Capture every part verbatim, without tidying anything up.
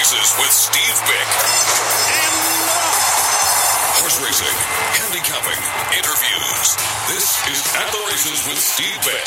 Races with Steve Bick. And horse racing, handicapping, interviews. This is At the Races with Steve Bick.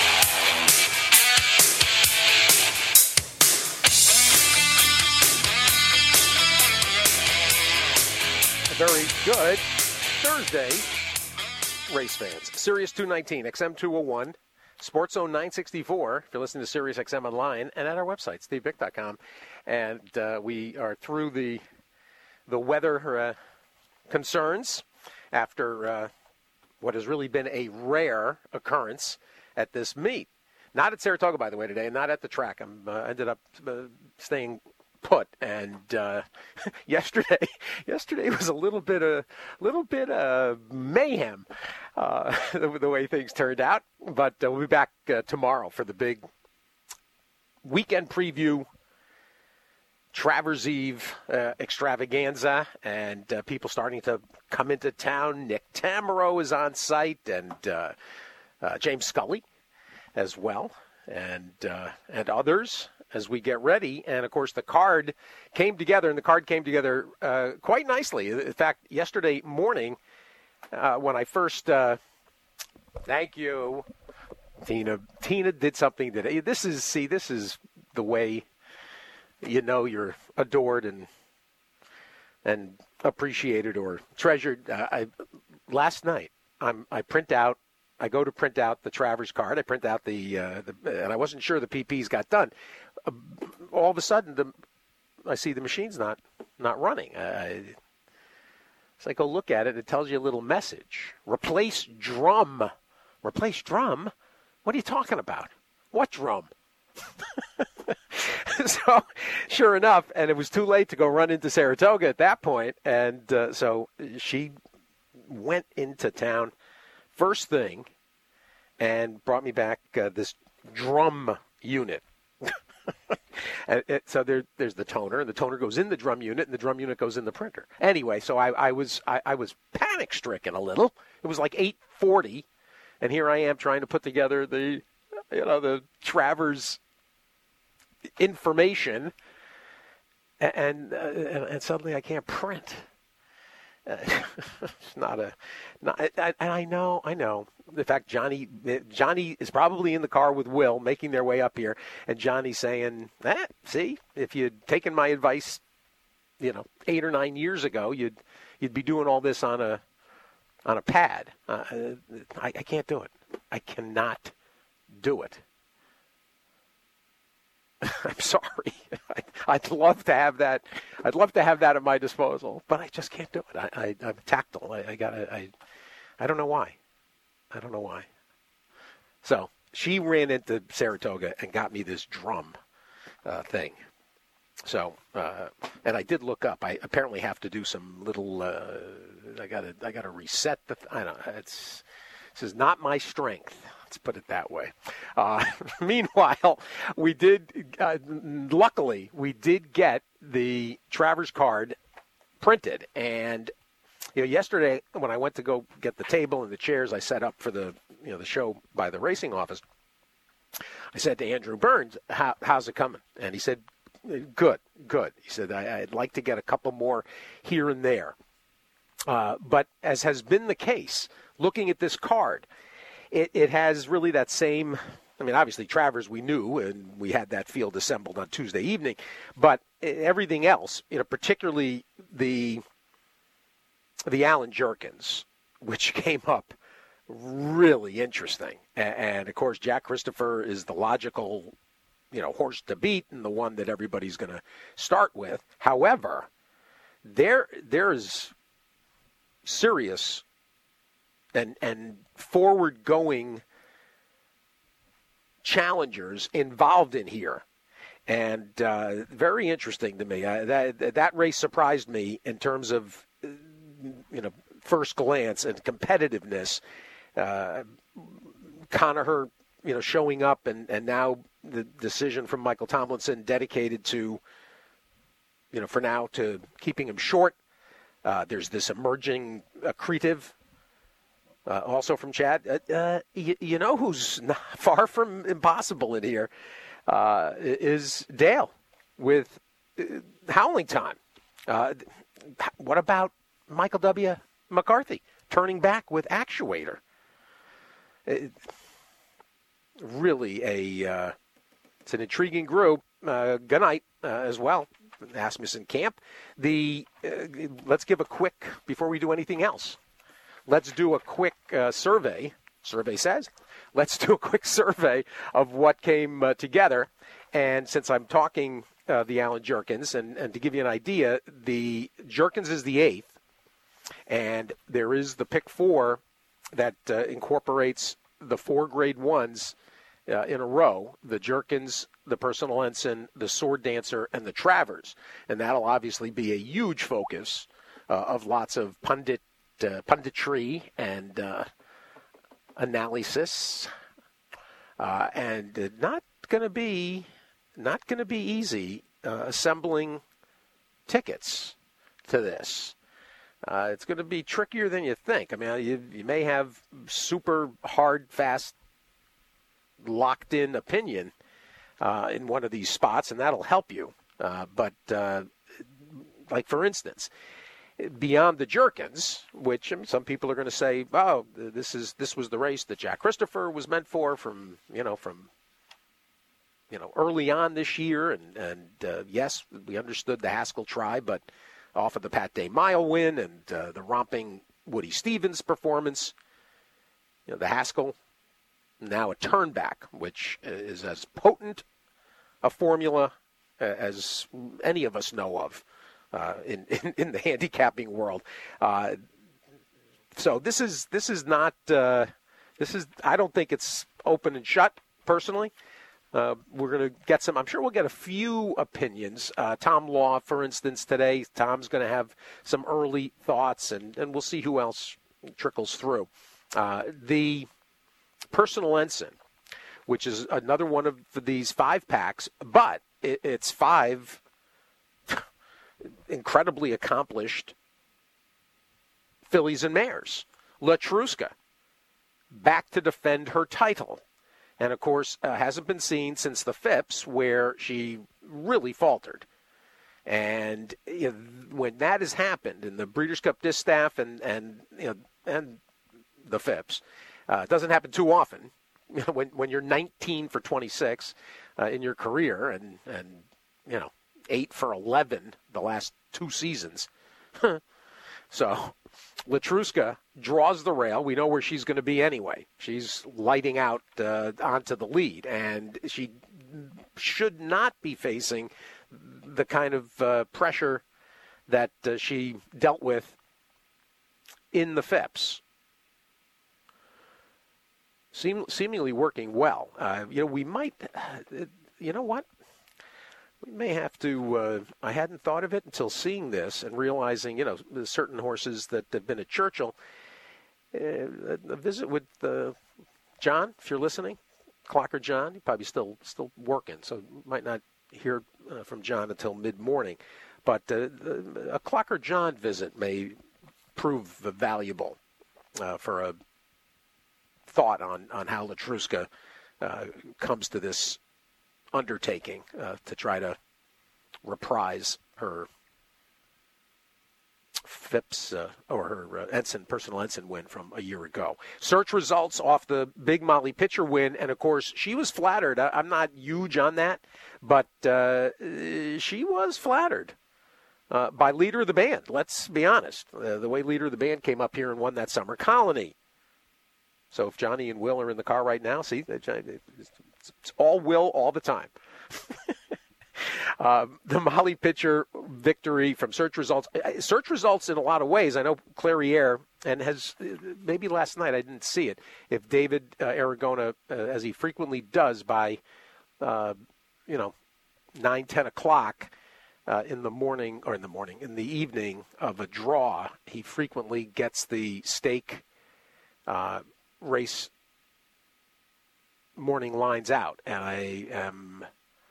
Very good Thursday, race fans. Sirius two nineteen, X M two oh one, Sports Zone nine sixty-four, if you're listening to Sirius X M online, and at our website, steve bick dot com. And uh, we are through the the weather uh, concerns after uh, what has really been a rare occurrence at this meet. Not at Saratoga, by the way, today, and not at the track. I uh, ended up uh, staying put, and uh, yesterday, yesterday was a little bit of, little bit of mayhem, uh, the, the way things turned out. But uh, we'll be back uh, tomorrow for the big weekend preview, Travers Eve uh, extravaganza, and uh, people starting to come into town. Nick Tamaro is on site, and uh, uh, James Scully as well, and uh, and others, as we get ready. And, of course, the card came together, and the card came together uh, quite nicely. In fact, yesterday morning, uh, when I first uh, – thank you, Tina. Tina did something that – this is – see, this is the way you know you're adored and and appreciated or treasured. Uh, I Last night, I'm, I print out – I go to print out the Travers card. I print out the, uh, the – and I wasn't sure the P Ps got done. Uh, all of a sudden, the, I see the machine's not not running. Uh, so I go look at it. It tells you a little message. Replace drum. Replace drum? What are you talking about? What drum? So, sure enough, and it was too late to go run into Saratoga at that point. And uh, so she went into town first thing and brought me back uh, this drum unit. And it, so there, there's the toner, and the toner goes in the drum unit, and the drum unit goes in the printer. Anyway, so I, I was I, I was panic stricken a little. It was like eight forty, and here I am trying to put together the, you know, the Travers information, and uh, and, and suddenly I can't print. Uh, it's not a, not, I, and I know, I know. In fact, Johnny, Johnny is probably in the car with Will, making their way up here, and Johnny's saying, eh, "See, if you'd taken my advice, you know, eight or nine years ago, you'd you'd be doing all this on a on a pad." Uh, I, I can't do it. I cannot do it. I'm sorry. I'd love to have that. I'd love to have that at my disposal, but I just can't do it. I, I, I'm tactile. I, I gotta. I, I don't know why. I don't know why. So she ran into Saratoga and got me this drum uh, thing. So, uh, and I did look up. I apparently have to do some little. Uh, I gotta. I gotta reset the. I don't know. It's. This is not my strength. Let's put it that way. Uh, meanwhile, we did, uh, luckily, we did get the Travers card printed. And, you know, yesterday when I went to go get the table and the chairs I set up for the, you know, the show by the racing office, I said to Andrew Burns, How, how's it coming? And he said, good, good. He said, I, I'd like to get a couple more here and there. Uh, but as has been the case, looking at this card, It, it has really that same, I mean, obviously Travers we knew, and we had that field assembled on Tuesday evening, but everything else, you know, particularly the the Alan Jerkins, which came up really interesting. And, and, of course, Jack Christopher is the logical, you know, horse to beat and the one that everybody's going to start with. However, there there is serious and and forward-going challengers involved in here. And uh, very interesting to me. Uh, that that race surprised me in terms of, you know, first glance and competitiveness. Uh, Conacher, you know, showing up, and, and now the decision from Michael Tomlinson dedicated to, you know, for now to keeping him short. Uh, there's this emerging accretive. Uh, also from Chad, uh, uh, you, you know who's not far from impossible in here uh, is Dale with howling time. Uh, what about Michael W. McCarthy turning back with Actuator? It, really a uh, it's an intriguing group. Uh, good night uh, as well. Asmussen camp. The uh, let's give a quick before we do anything else. Let's do a quick uh, survey. Survey says, let's do a quick survey of what came uh, together. And since I'm talking uh, the Allen Jerkins, and, and to give you an idea, the Jerkins is the eighth, and there is the pick four that uh, incorporates the four grade ones uh, in a row, the Jerkins, the Personal Ensign, the Sword Dancer, and the Travers. And that'll obviously be a huge focus uh, of lots of pundit uh, punditry and uh, analysis. Uh, and uh, not going to be not going to be easy uh, assembling tickets to this. Uh, it's going to be trickier than you think. I mean, you, you may have super hard, fast, locked-in opinion uh, in one of these spots, and that'll help you. Uh, but, uh, like, for instance, beyond the Jerkins, which I mean, some people are going to say, oh, this is this was the race that Jack Christopher was meant for from, you know, from, you know, early on this year. And, and uh, yes, we understood the Haskell try, but off of the Pat Day Mile win and uh, the romping Woody Stevens performance, you know, the Haskell, now a turnback, which is as potent a formula as any of us know of uh, in, in in the handicapping world. Uh, so this is this is not uh, this is I don't think it's open and shut personally. Uh, we're going to get some, I'm sure we'll get a few opinions. Uh, Tom Law, for instance, today, Tom's going to have some early thoughts, and, and we'll see who else trickles through. Uh, the Personal Ensign, which is another one of these five packs, but it, it's five incredibly accomplished fillies and mares. Latruska, back to defend her title. And, of course, uh, hasn't been seen since the Phipps, where she really faltered. And you know, when that has happened in the Breeders' Cup Distaff and and you know, and the Phipps, uh, it doesn't happen too often. when when you're nineteen for twenty-six uh, in your career and and you know eight for eleven the last two seasons. So Latruska draws the rail. We know where she's going to be anyway. She's lighting out uh, onto the lead, and she should not be facing the kind of uh, pressure that uh, she dealt with in the Phipps. Seem, seemingly working well. Uh, you know, we might, uh, you know what? We may have to, uh, I hadn't thought of it until seeing this and realizing, you know, there's certain horses that have been at Churchill. Uh, a visit with uh, John, if you're listening, Clocker John, he's probably still still working, so might not hear uh, from John until mid-morning. But uh, a Clocker John visit may prove valuable uh, for a thought on, on how Latruska uh, comes to this undertaking uh, to try to reprise her Phipps uh, or her uh, Ensign, Personal Ensign win from a year ago. Search results off the big Molly Pitcher win, and of course she was flattered. I, I'm not huge on that, but uh, she was flattered uh, by Leader of the Band. Let's be honest. Uh, the way Leader of the Band came up here and won that Summer Colony. So if Johnny and Will are in the car right now, see, it's all Will all the time. uh, the Molly Pitcher victory from Search Results. Search Results in a lot of ways. I know Clairiere, and has maybe last night I didn't see it. If David uh, Aragona, uh, as he frequently does by, uh, you know, nine, ten o'clock uh, in the morning, or in the morning, in the evening of a draw, he frequently gets the stake uh race morning lines out, and I am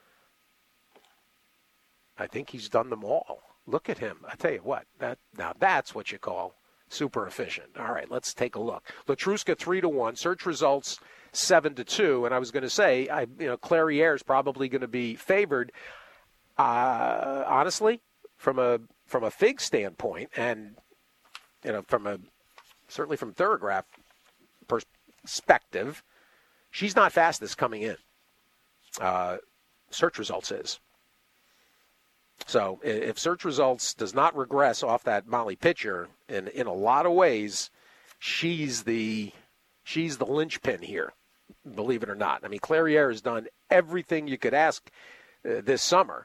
I think he's done them all. Look at him. I tell you what, that now that's what you call super efficient. All right, let's take a look. Latruska three to one, Search Results seven to two, and I was going to say, I you know, Clairiere is probably going to be favored. Uh, honestly, from a from a Fig standpoint, and you know, from a certainly from Thorograph perspective, she's not fastest coming in. Uh, search results is. So if search results does not regress off that Molly Pitcher, in in a lot of ways, she's the she's the linchpin here, believe it or not. I mean, Clairiere has done everything you could ask uh, this summer.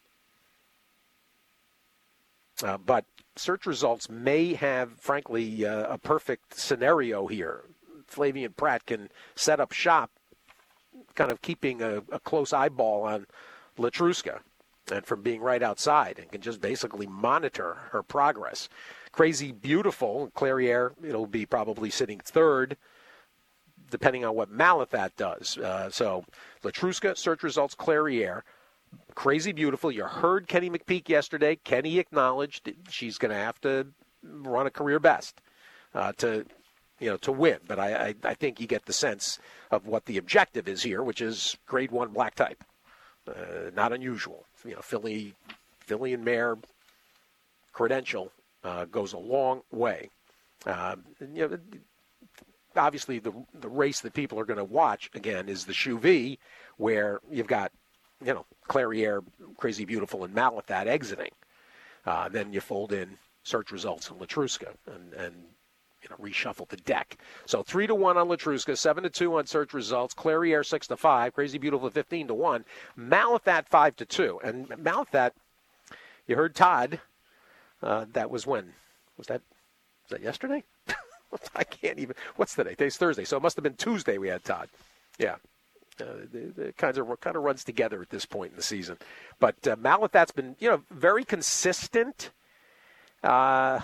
Uh, but search results may have, frankly, uh, a perfect scenario here. Flavien Prat can set up shop, kind of keeping a, a close eyeball on Letruska and from being right outside, and can just basically monitor her progress. Crazy Beautiful, Clairiere, it'll be probably sitting third, depending on what Malathat does. Uh, so Letruska, search results, Clairiere. Crazy Beautiful, you heard Kenny McPeak yesterday. Kenny acknowledged she's going to have to run a career best uh, to, you know, to win. But I, I, I think you get the sense of what the objective is here, which is grade one black type. Uh, not unusual. You know, Philly, Philly and Mare credential uh, goes a long way. Uh, you know, obviously, the the race that people are going to watch again is the Shoe V, where you've got, you know, Clairiere, Crazy Beautiful, and Malathat exiting. Uh, then you fold in search results and Letruska, and and you know, reshuffle the deck. So three to one on Letruska, seven to two on search results. Clairiere six to five, Crazy Beautiful fifteen to one, Malathat five to two. And Malathat, you heard Todd. Uh, that was when was that? Was that yesterday? I can't even. What's today? Today's Thursday, so it must have been Tuesday we had Todd. Yeah. Uh, it kind of kind of runs together at this point in the season, but uh, Malathat's been, you know, very consistent. Uh,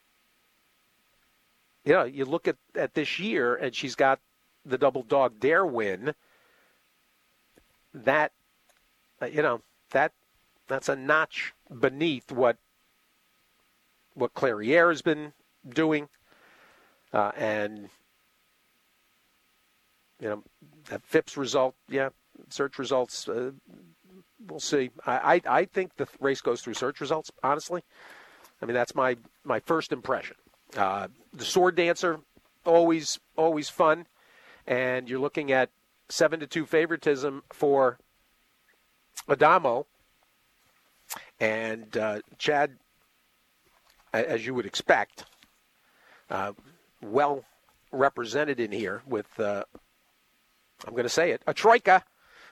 you know, you look at, at this year, and she's got the double dog dare win. That, uh, you know, that that's a notch beneath what what Clairiere has been doing, uh, and. You know, that Phipps result, yeah, search results, uh, we'll see. I, I, I think the race goes through search results, honestly. I mean, that's my, my first impression. Uh, the Sword Dancer, always always fun. And you're looking at seven to two favoritism for Adamo. And uh, Chad, as you would expect, uh, well represented in here with... Uh, I'm going to say it, a troika.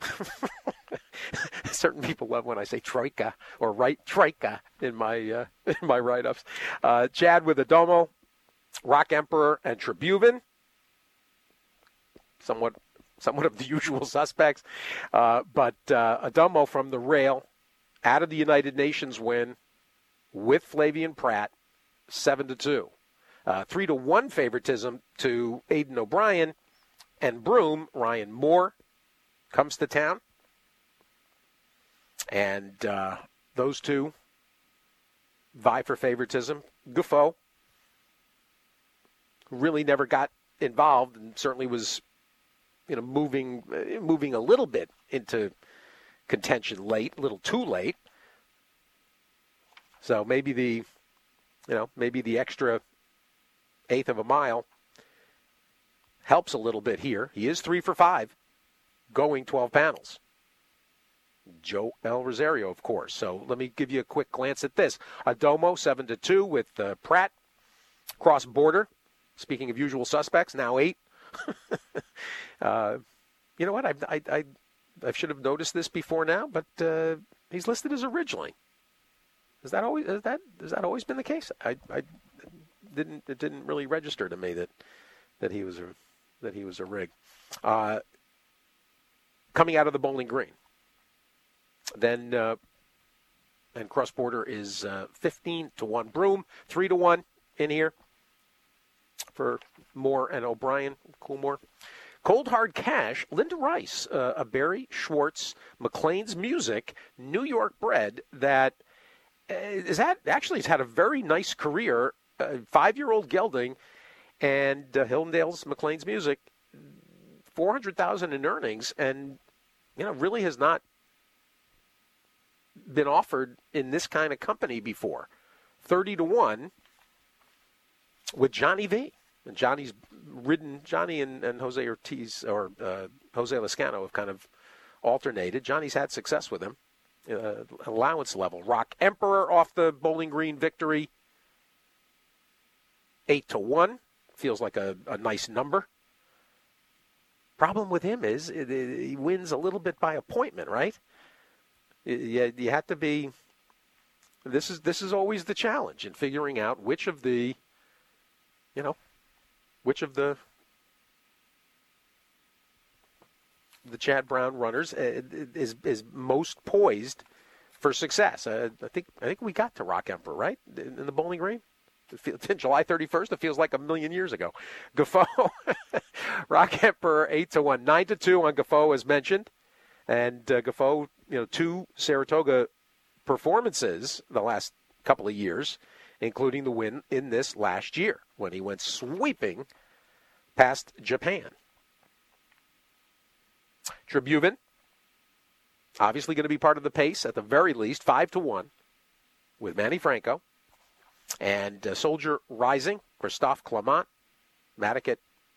Certain people love when I say troika or right troika in my uh, in my write-ups. Uh, Chad with Adomo, Rock Emperor, and Tribhuvan. Somewhat, somewhat of the usual suspects. Uh, but uh, Adomo from the rail, out of the United Nations win with Flavien Prat, seven to two. Uh, three to one favoritism to Aidan O'Brien. And Broome, Ryan Moore, comes to town. And uh, those two vie for favoritism. Gufo really never got involved, and certainly was, you know, moving uh, moving a little bit into contention late, a little too late. So maybe the, you know, maybe the extra eighth of a mile helps a little bit here. He is three for five, going twelve panels. Joe El Rosario, of course. So let me give you a quick glance at this. Adomo, seven to two with uh, Pratt. Cross border, speaking of usual suspects, now eight. uh, you know what? I, I, I, I should have noticed this before now, but uh, he's listed as originally. Is that always is that has that always been the case? I, I didn't it didn't really register to me that that he was a that he was a rig. Uh, coming out of the Bowling Green. Then, uh, and cross border is uh, fifteen to one. Broome, three to one in here for Moore and O'Brien. Coolmore. Cold Hard Cash, Linda Rice, uh, a Barry Schwartz, McLean's Music, New York bred that uh, is that actually has had a very nice career. Uh, five-year-old gelding. And uh, Hillendale's McLean's Music, four hundred thousand dollars in earnings, and, you know, really has not been offered in this kind of company before. thirty to one with Johnny V. And Johnny's ridden, Johnny and, and Jose Ortiz, or uh, Jose Lezcano have kind of alternated. Johnny's had success with him. Uh, allowance level. Rock Emperor off the Bowling Green victory. eight to one. Feels like a, a nice number. Problem with him is it, it, he wins a little bit by appointment, right? You, you have to be. This is this is always the challenge in figuring out which of the, you know, which of the the Chad Brown runners is is most poised for success. Uh, I think I think we got to Rock Emperor, right, in the Bowling Green. July thirty-first, it feels like a million years ago. Gafo, Rock Emperor eight to one, nine to two on Gafo as mentioned, and uh, Gafo, you know, two Saratoga performances the last couple of years, including the win in this last year when he went sweeping past Japan. Tribhuvan, obviously going to be part of the pace at the very least, five to one with Manny Franco. And uh, Soldier Rising, Christophe Clement, Madaket,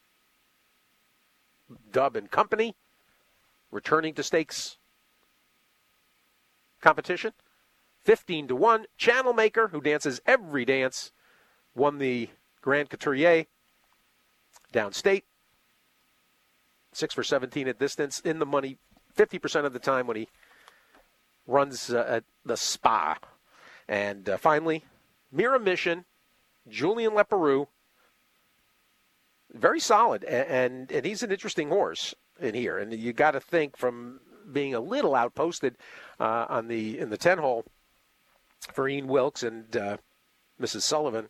Dub and Company, returning to stakes competition. fifteen to one, Channel Maker, who dances every dance, won the Grand Couturier downstate. six for seventeen at distance, in the money fifty percent of the time when he runs uh, at the Spa. And uh, finally, Mira Mission, Julian Leparoux, very solid, and, and and he's an interesting horse in here. And you got to think from being a little outposted uh, on the in the ten hole for Ian Wilkes and uh, Missus Sullivan.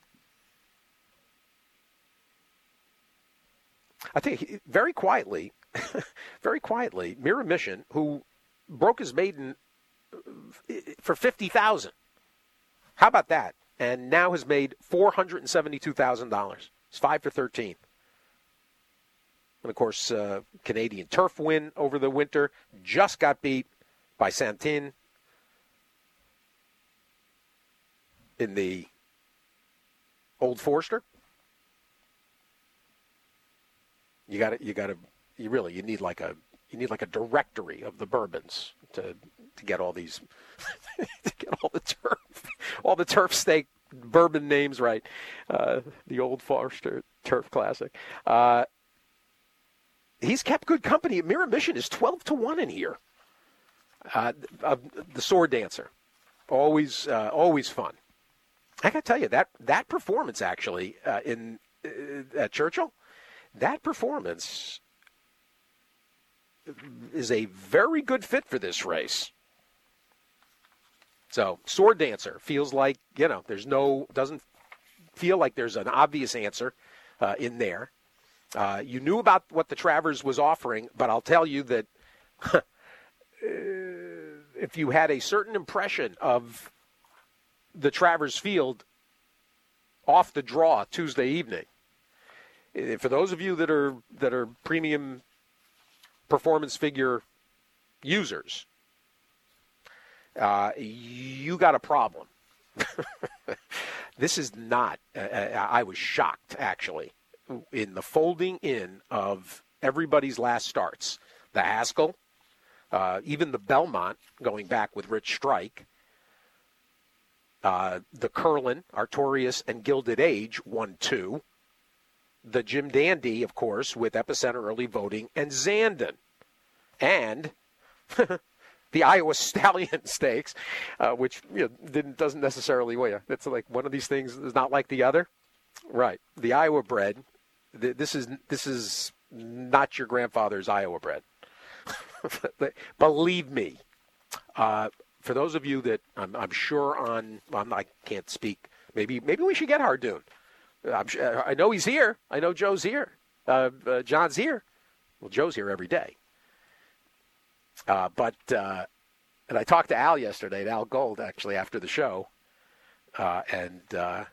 I think very quietly, very quietly, Mira Mission, who broke his maiden for fifty thousand dollars. How about that? And now has made four hundred seventy-two thousand dollars. It's five for thirteen. And, of course, uh, Canadian turf win over the winter. Just got beat by Santin in the Old Forester. You got to, you got to, you really, you need like a, you need like a directory of the bourbons to to get all these, to get all the turf, all the turf stake bourbon names right. Uh, the Old Forester Turf Classic. Uh, he's kept good company. Mira Mission is twelve to one in here. Uh, uh, the Sword Dancer, always, uh, always fun. I got to tell you that that performance actually uh, in uh, at Churchill, that performance is a very good fit for this race. So, Sword Dancer feels like, you know, there's no, doesn't feel like there's an obvious answer uh, in there. Uh, you knew about what the Travers was offering, but I'll tell you that uh, if you had a certain impression of the Travers field off the draw Tuesday evening, for those of you that are that are premium performance figure users, uh, you got a problem. This is not, uh, I was shocked, actually, in the folding in of everybody's last starts. The Haskell, uh, even the Belmont, going back with Rich Strike, uh, the Curlin, Artorias, and Gilded Age, one two. The Jim Dandy, of course, with Epicenter early voting, and Zandon. And the Iowa Stallion Stakes, uh, which you know, didn't, doesn't necessarily weigh. It's like one of these things is not like the other. Right. The Iowa bred, th- this is this is not your grandfather's Iowa bred. Believe me. Uh, for those of you that I'm, I'm sure on, I'm, I can't speak. Maybe maybe we should get Hardoon. I'm sure, I know he's here. I know Joe's here. Uh, uh, John's here. Well, Joe's here every day. Uh, but, uh, and I talked to Al yesterday, Al Gold, actually, after the show. Uh, and uh,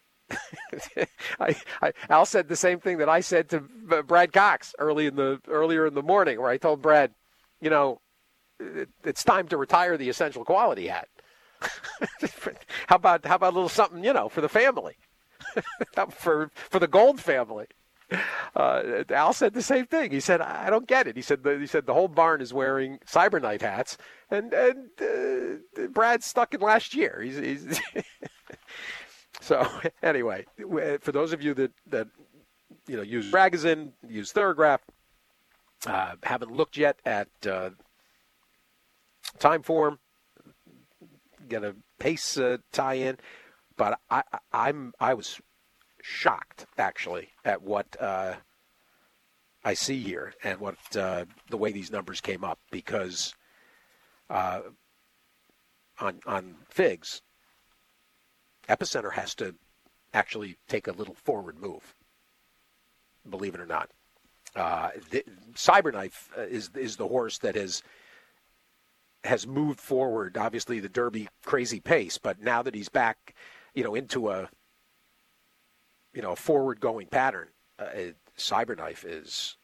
I, I, Al said the same thing that I said to Brad Cox early in the earlier in the morning, where I told Brad, you know, it, it's time to retire the essential quality hat. how about how about a little something, you know, for the family, for for the Gold family? Uh, Al said the same thing. He said, "I don't get it." He said, the, "He said the whole barn is wearing Cyberknife hats, and and uh, Brad's stuck in last year." He's, he's so anyway, for those of you that that you know use Ragazine, use Thorograph, uh, haven't looked yet at uh, Timeform, get a pace uh, tie-in, but I, I I'm I was. shocked, actually, at what uh, I see here and what uh, the way these numbers came up, because uh, on on Figs, Epicenter has to actually take a little forward move, believe it or not. Uh, the, Cyberknife is is the horse that has has moved forward, obviously the Derby crazy pace, but now that he's back, you know, into a you know, a forward-going pattern, uh, Cyberknife is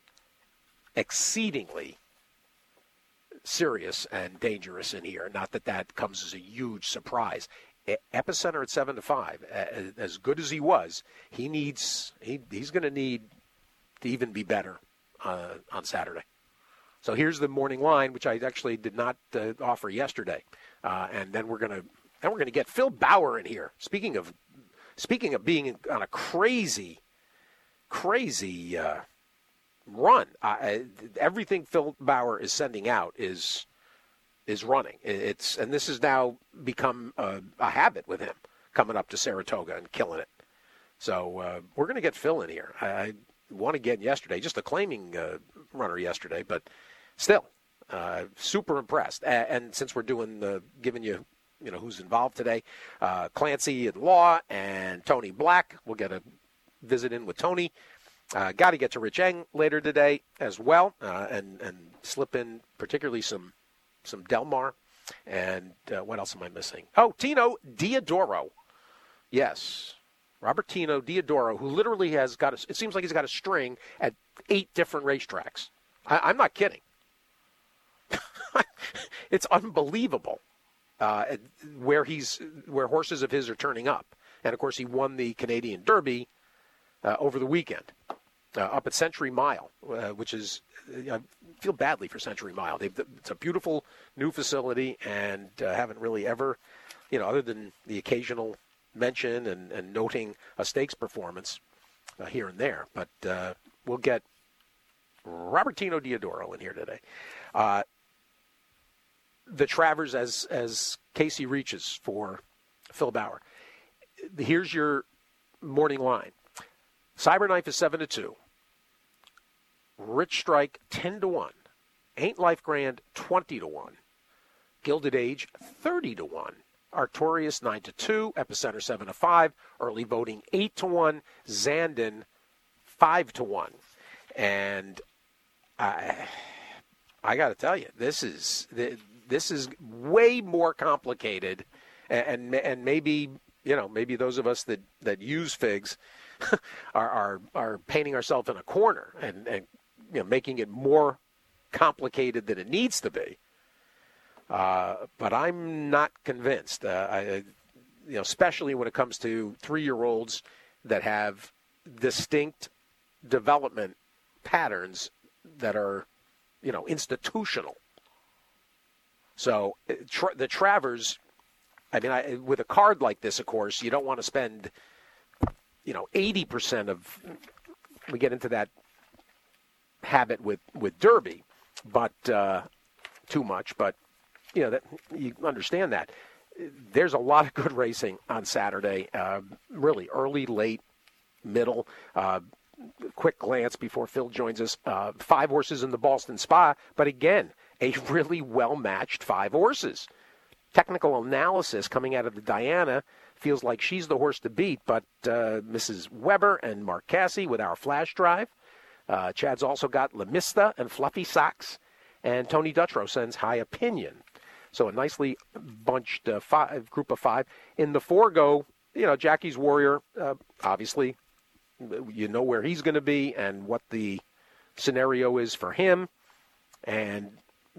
exceedingly serious and dangerous in here. Not that that comes as a huge surprise. E- Epicenter at seven to five, uh, as good as he was, he needs he he's going to need to even be better uh, on Saturday. So here's the morning line, which I actually did not uh, offer yesterday, uh, and then we're gonna then we're gonna get Phil Bauer in here. Speaking of. Speaking of being on a crazy, crazy uh, run, uh, everything Phil Bauer is sending out is is running. It's and this has now become a, a habit with him, coming up to Saratoga and killing it. So uh, we're going to get Phil in here. I, I won again yesterday, just a claiming uh, runner yesterday, but still uh, super impressed. And, and since we're doing the giving you. You know, who's involved today. Uh, Clancy in law and Tony Black. We'll get a visit in with Tony. Uh, got to get to Rich Eng later today as well, uh, and, and slip in particularly some some Delmar. And uh, what else am I missing? Oh, Tino Diodoro. Yes, Robert Tino Diodoro, who literally has got, a, it seems like he's got a string at eight different racetracks. I, I'm not kidding. It's unbelievable. Uh, where he's where horses of his are turning up, and of course he won the Canadian Derby uh, over the weekend uh, up at Century Mile, uh, which is I feel badly for Century Mile. They've, it's a beautiful new facility, and uh, haven't really ever, you know, other than the occasional mention and, and noting a stakes performance uh, here and there. But uh, we'll get Robertino Diodoro in here today. Uh, The Travers as as Casey reaches for Phil Bauer. Here's your morning line. Cyberknife is seven to two. Rich Strike ten to one. Ain't Life Grand twenty to one. Gilded Age thirty to one. Artorias nine to two. Epicenter seven to five. Early voting eight to one. Zandon five to one. And I I got to tell you, this is the This is way more complicated, and and maybe you know maybe those of us that, that use Figs are, are are painting ourselves in a corner and, and you know making it more complicated than it needs to be. Uh, but I'm not convinced. Uh, I, you know, especially when it comes to three-year-olds that have distinct development patterns that are, you know, institutional. So tra- the Travers, I mean, I, with a card like this, of course, you don't want to spend, you know, eighty percent of, we get into that habit with, with Derby, but uh, too much, but, you know, that you understand that. There's a lot of good racing on Saturday, uh, really early, late, middle. Uh, quick glance before Phil joins us. Uh, five horses in the Boston Spa, but again, a really well-matched five horses. Technical analysis coming out of the Diana feels like she's the horse to beat, but uh, Missus Weber and Mark Casse with Our Flash Drive. Uh, Chad's also got La Mista and Fluffy Socks, and Tony Dutrow sends High Opinion. So a nicely bunched uh, five, group of five. In the four-go, you know, Jackie's Warrior, uh, obviously, you know where he's going to be and what the scenario is for him. And, you know,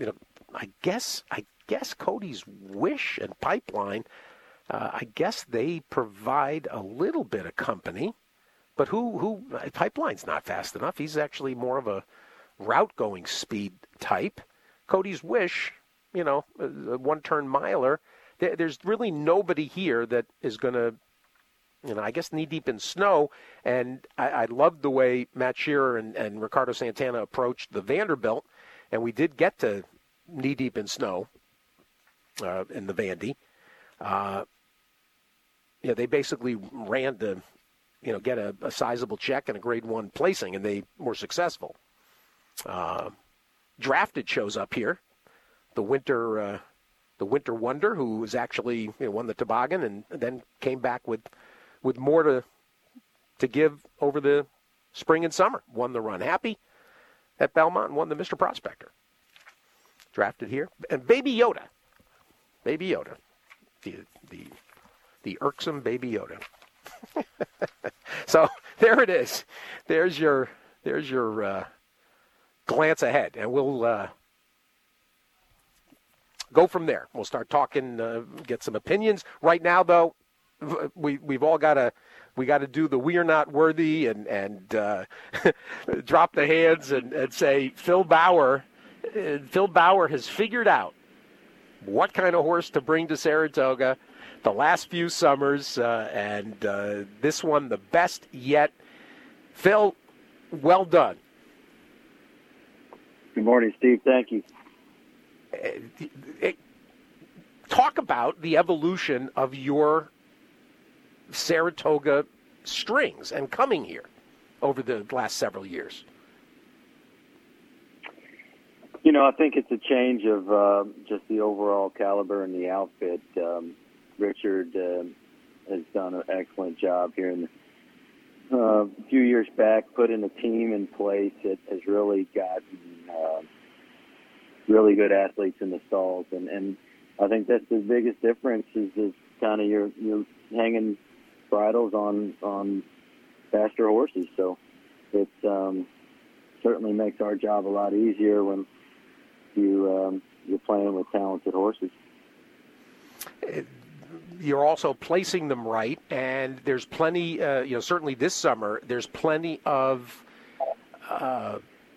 I guess I guess Cody's Wish and Pipeline, uh, I guess they provide a little bit of company. But who, who, Pipeline's not fast enough. He's actually more of a route-going speed type. Cody's Wish, you know, a one-turn miler. There, there's really nobody here that is going to, you know, I guess knee-deep in snow. And I, I loved the way Matt Shearer and, and Ricardo Santana approached the Vanderbilt. And we did get to knee-deep in snow uh, in the Vandy. Uh, yeah, they basically ran the... you know, get a, a sizable check and a grade one placing, and they were successful. Uh, drafted shows up here. The winter, uh, the winter wonder, who was actually you know, won the toboggan and then came back with, with more to, to give over the spring and summer. Won the Run Happy at Belmont and won the Mister Prospector. Drafted here, and Baby Yoda, Baby Yoda, the the the irksome Baby Yoda. So there it is. There's your there's your uh, glance ahead, and we'll uh, go from there. We'll start talking, uh, get some opinions. Right now, though, we we've all got to we got to do the "we are not worthy" and and uh, drop the hands and, and say Phil Bauer. Uh, Phil Bauer has figured out what kind of horse to bring to Saratoga the last few summers, uh, and uh, this one the best yet. Phil, well done. Good morning, Steve. Thank you. Uh, it, talk about the evolution of your Saratoga strings and coming here over the last several years. You know, I think it's a change of uh, just the overall caliber and the outfit. Um, Richard uh, has done an excellent job here in the, uh, a few years back, putting a team in place that has really gotten uh, really good athletes in the stalls. And, and I think that's the biggest difference is, is kind of you're, you're hanging bridles on, on faster horses. So it um, certainly makes our job a lot easier when you, um, you're playing with talented horses. It- You're also placing them right, and there's plenty, uh, you know, certainly this summer, there's plenty of uh,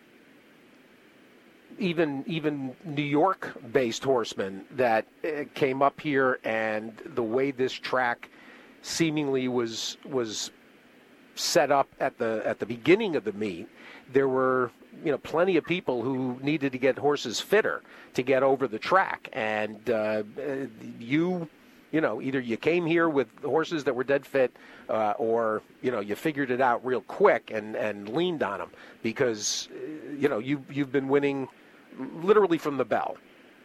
even even New York-based horsemen that uh, came up here, and the way this track seemingly was was set up at the at the beginning of the meet, there were you know plenty of people who needed to get horses fitter to get over the track, and uh, you. You know, either you came here with horses that were dead fit uh, or, you know, you figured it out real quick and, and leaned on them because, you know, you, you've been winning literally from the bell.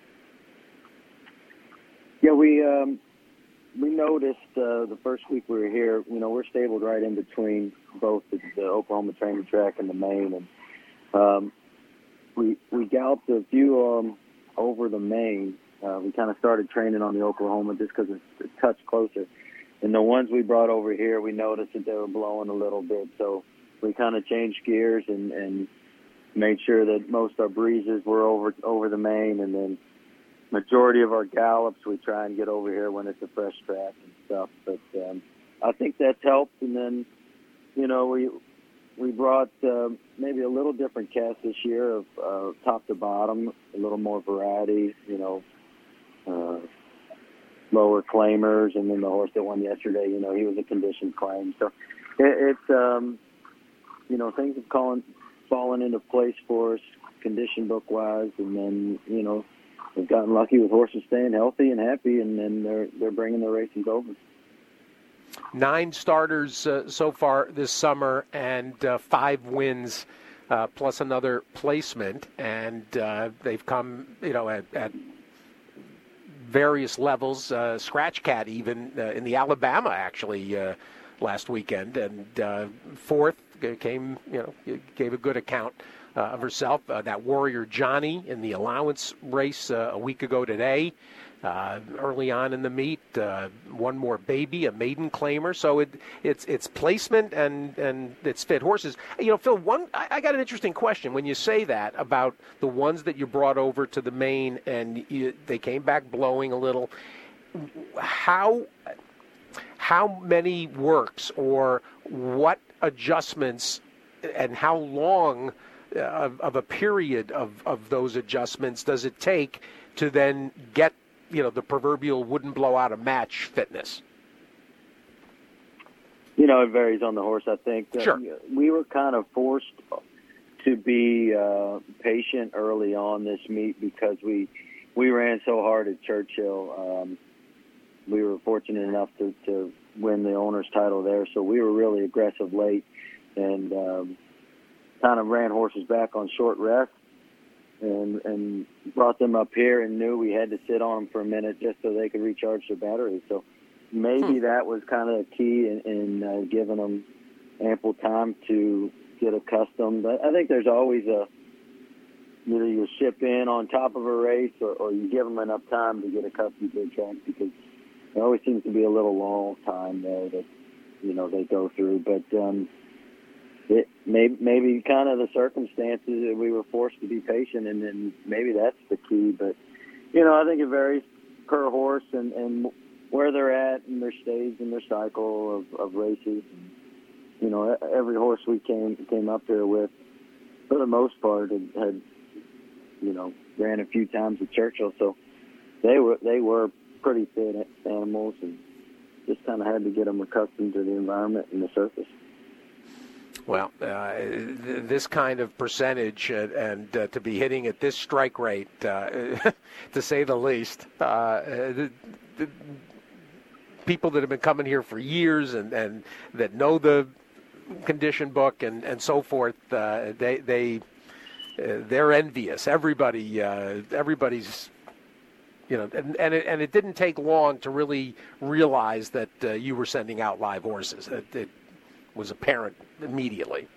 Yeah, we um, we noticed uh, the first week we were here, you know, we're stabled right in between both the, the Oklahoma training track and the main. And um, we, we galloped a few um, over the main. Uh, we kind of started training on the Oklahoma just because it's a touch closer. And the ones we brought over here, we noticed that they were blowing a little bit. So we kind of changed gears and, and made sure that most of our breezes were over over the main. And then majority of our gallops, we try and get over here when it's a fresh track and stuff. But um, I think that's helped. And then, you know, we we brought uh, maybe a little different cast this year of uh, top to bottom, a little more variety, you know, Uh, lower claimers, and then the horse that won yesterday, you know, he was a conditioned claim. So it, it's, um, you know, things have fallen, fallen into place for us condition book-wise, and then, you know, we've gotten lucky with horses staying healthy and happy, and then they're, they're bringing their races over. Nine starters uh, so far this summer and uh, five wins uh, plus another placement, and uh, they've come, you know, at, at various levels, uh, Scratch Cat even uh, in the Alabama actually uh, last weekend, and uh, fourth came, you know, gave a good account uh, of herself. Uh, that Warrior Johnny in the allowance race uh, a week ago today, uh, early on in the meet. Uh, one more baby, a maiden claimer. So it, it's it's placement and, and it's fit horses. You know, Phil, one I, I got an interesting question when you say that about the ones that you brought over to the main and you, they came back blowing a little. How how many works or what adjustments and how long of, of a period of, of those adjustments does it take to then get, you know, the proverbial wouldn't blow out a match fitness? You know, it varies on the horse, I think. Uh, sure. We were kind of forced to be uh, patient early on this meet because we we ran so hard at Churchill. Um, we were fortunate enough to, to win the owner's title there, so we were really aggressive late and um, kind of ran horses back on short rest and and brought them up here and knew we had to sit on them for a minute just so they could recharge their batteries. So maybe hmm. that was kind of key in, in uh, giving them ample time to get accustomed. But I think there's always a, either you ship in on top of a race or, or you give them enough time to get accustomed to the track because there always seems to be a little long time there that, you know, they go through. But um, it may, maybe kind of the circumstances that we were forced to be patient, and then maybe that's the key. But, you know, I think it varies per horse and, and where they're at in their stage and their cycle of, of races. And, you know, every horse we came came up there with, for the most part, had, had you know, ran a few times at Churchill, so they were they were pretty fit animals, and just kind of had to get them accustomed to the environment and the surface. Well, uh, this kind of percentage uh, and uh, to be hitting at this strike rate, uh, to say the least, uh, the, the people that have been coming here for years and, and that know the condition book and, and so forth, uh, they they uh, they're envious. Everybody, uh, everybody's. You know, and and it, and it didn't take long to really realize that uh, you were sending out live horses. It, it was apparent immediately.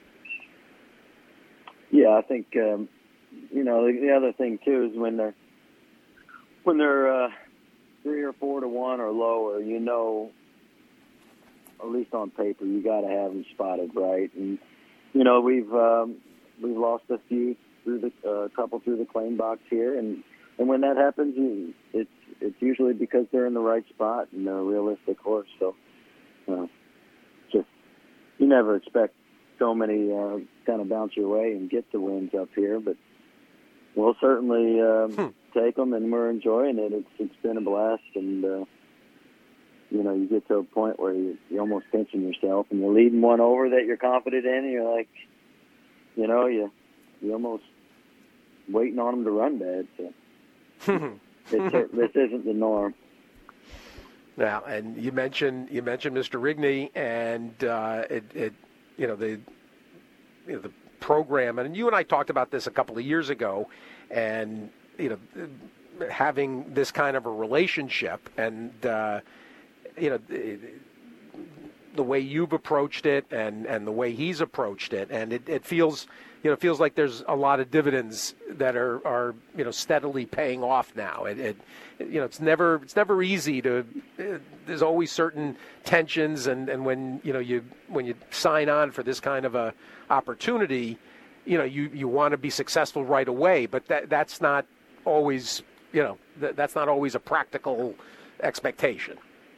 Yeah, I think um, you know the, the other thing too is when they're when they're uh, three or four to one or lower, you know, at least on paper, you got to have them spotted right. And you know, we've um, we've lost a few through the a uh, couple through the claim box here, and. And when that happens, you, it's it's usually because they're in the right spot and they're a realistic horse. So, uh, just you never expect so many uh, kind of bounce your way and get the wins up here, but we'll certainly um, hmm. take them, and we're enjoying it. It's it's been a blast, and uh, you know you get to a point where you, you're almost pinching yourself, and you're leading one over that you're confident in, and you're like, you know, you you almost waiting on them to run bad. So. it's, this isn't the norm. Now, and you mentioned you mentioned Mister Rigney, and uh, it, it, you know the, you know the program, and you and I talked about this a couple of years ago, and you know having this kind of a relationship, and uh, you know the, the way you've approached it, and, and the way he's approached it, and it, it feels. You know, it feels like there's a lot of dividends that are, are you know, steadily paying off now. It, it, you know, it's never it's never easy to. Uh, there's always certain tensions, and, and when you know you when you sign on for this kind of a opportunity, you know, you, you want to be successful right away. But that that's not always you know th- that's not always a practical expectation.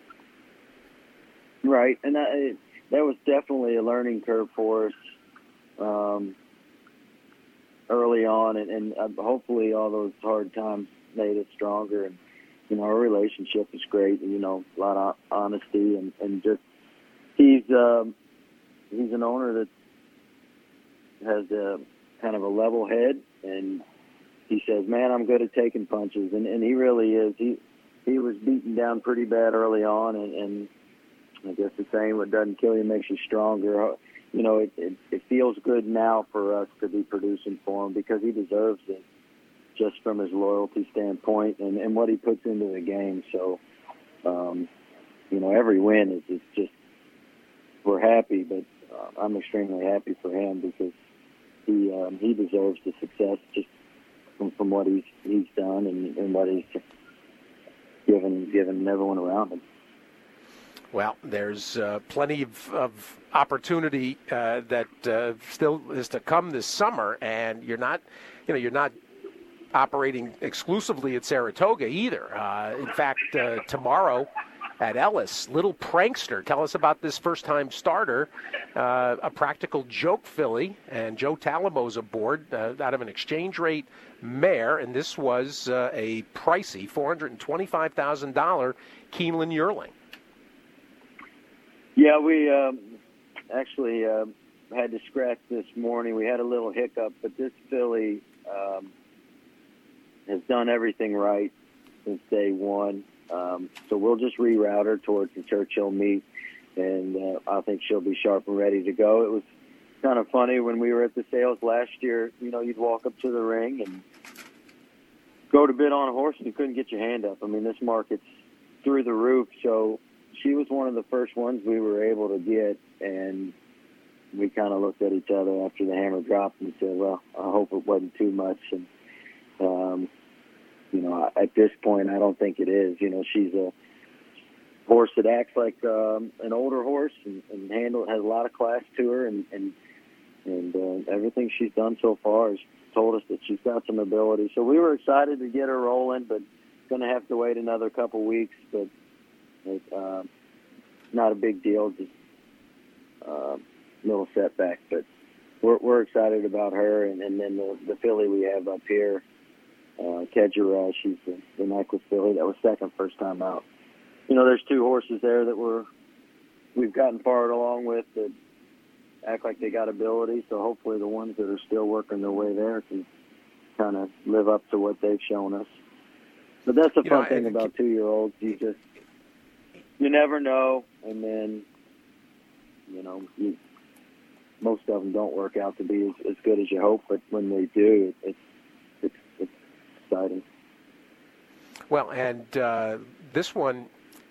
Right, and that that was definitely a learning curve for us. Um, early on, and, and uh, hopefully all those hard times made us stronger. And, you know, our relationship is great. You know, a lot of honesty, and, and just he's um, he's an owner that has a kind of a level head, and he says, man, I'm good at taking punches. And, and he really is. He he was beaten down pretty bad early on, and, and I guess the saying, what doesn't kill you makes you stronger. You know, it, it, it feels good now for us to be producing for him because he deserves it just from his loyalty standpoint and, and what he puts into the game. So, um, you know, every win is, is just, we're happy, but uh, I'm extremely happy for him because he um, he deserves the success just from, from what he's he's done and, and what he's given given everyone around him. Well, there's uh, plenty of, of opportunity uh, that uh, still is to come this summer, and you're not, you know, you're not operating exclusively at Saratoga either. Uh, in fact, uh, tomorrow at Ellis, Little Prankster. Tell us about this first-time starter, uh, a practical joke filly, and Joe Talamo's aboard uh, out of an exchange rate mare, and this was uh, a pricey four hundred twenty-five thousand dollars Keeneland yearling. Yeah, we um, actually uh, had to scratch this morning. We had a little hiccup, but this filly um, has done everything right since day one. Um, so we'll just reroute her towards the Churchill meet, and uh, I think she'll be sharp and ready to go. It was kind of funny when we were at the sales last year. You know, you'd walk up to the ring and go to bid on a horse, and you couldn't get your hand up. I mean, this market's through the roof, so she was one of the first ones we were able to get, and we kind of looked at each other after the hammer dropped and said, well, I hope it wasn't too much. And, um, you know, at this point, I don't think it is. You know, she's a horse that acts like um, an older horse and, and handle, has a lot of class to her, and, and, and uh, everything she's done so far has told us that she's got some ability. So we were excited to get her rolling, but going to have to wait another couple weeks, but It's uh, not a big deal, just a uh, little setback. But we're, we're excited about her. And, and then the, the filly we have up here, uh, Kedgerah, she's the, the Nyquist filly that was second first time out. You know, there's two horses there that we're, we've gotten far along with that act like they got ability. So hopefully the ones that are still working their way there can kind of live up to what they've shown us. But that's the you fun know, thing I, about two-year-olds. You just, you never know, and then, you know, you, most of them don't work out to be as, as good as you hope, but when they do, it's it's, it's exciting. Well, and uh, this one,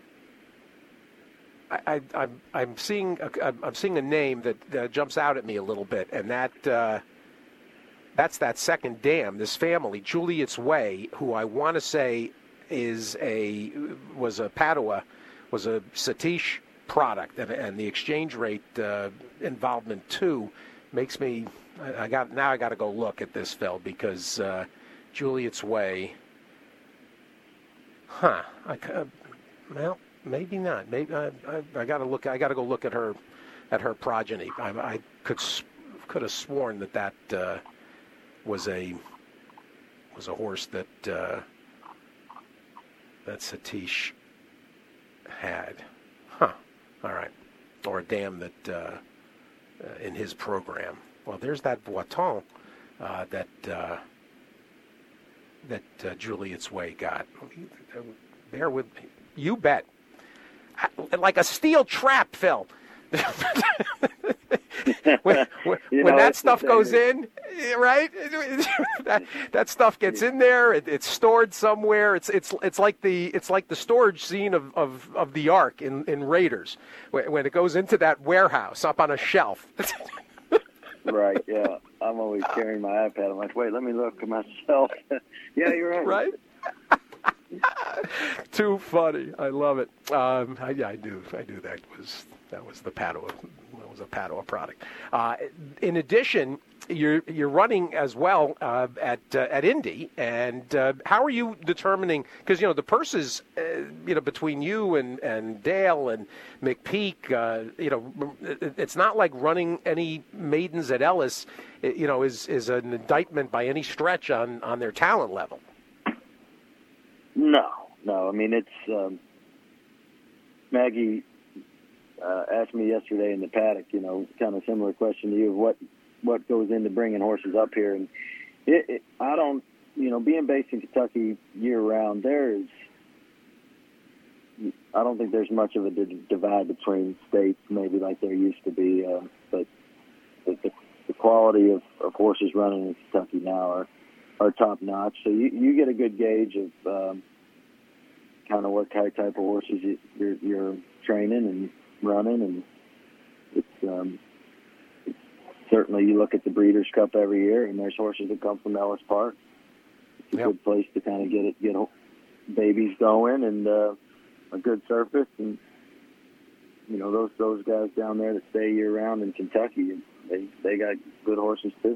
I, I, I'm I'm seeing a, I'm seeing a name that uh, jumps out at me a little bit, and that uh, that's that second dam. This family, Juliet's Way, who I want to say is a was a Padua. was a Satish product, and, and the exchange rate uh, involvement too makes me. I, I got now. I got to go look at this, Phil, because uh, Juliet's Way. Huh? I, uh, well, maybe not. Maybe I, I, I got to look. I got to go look at her, at her progeny. I, I could could have sworn that that uh, was a was a horse that uh, that Satish had. Huh. All right. Or a dam that uh, uh, in his program. Well, there's that Voiton uh, that uh, that uh, Juliet's Way got. Bear with me. You bet. Like a steel trap, Phil. when when, you know, when that stuff goes in, right? that that stuff gets in there. It, it's stored somewhere. It's it's it's like the it's like the storage scene of, of, of the Ark in, in Raiders when, when it goes into that warehouse up on a shelf. Right. Yeah. I'm always carrying my iPad. I'm like, wait, let me look at myself. Yeah, you're right. Right. Too funny. I love it. Um, I, yeah, I do. I do. That was that was the Padua. That was a Padua product. Uh, in addition, you're you're running as well uh, at uh, at Indy. And uh, how are you determining? Because you know the purses, uh, you know, between you and, and Dale and McPeak, uh, you know, it, it's not like running any maidens at Ellis. It, you know, is is an indictment by any stretch on, on their talent level. No, no. I mean, it's um, Maggie uh, asked me yesterday in the paddock, you know, kind of similar question to you of what, what goes into bringing horses up here. And it, it, I don't, you know, being based in Kentucky year-round, there is, I don't think there's much of a divide between states, maybe like there used to be. Uh, but the, the, the quality of, of horses running in Kentucky now are are top notch. So you, you get a good gauge of um, kind of what type of horses you, you're, you're training and running, and it's, um, it's certainly you look at the Breeders' Cup every year, and there's horses that come from Ellis Park. It's a yep. good place to kind of get it, get babies going and uh, a good surface, and you know those those guys down there that stay year round in Kentucky, they they got good horses too.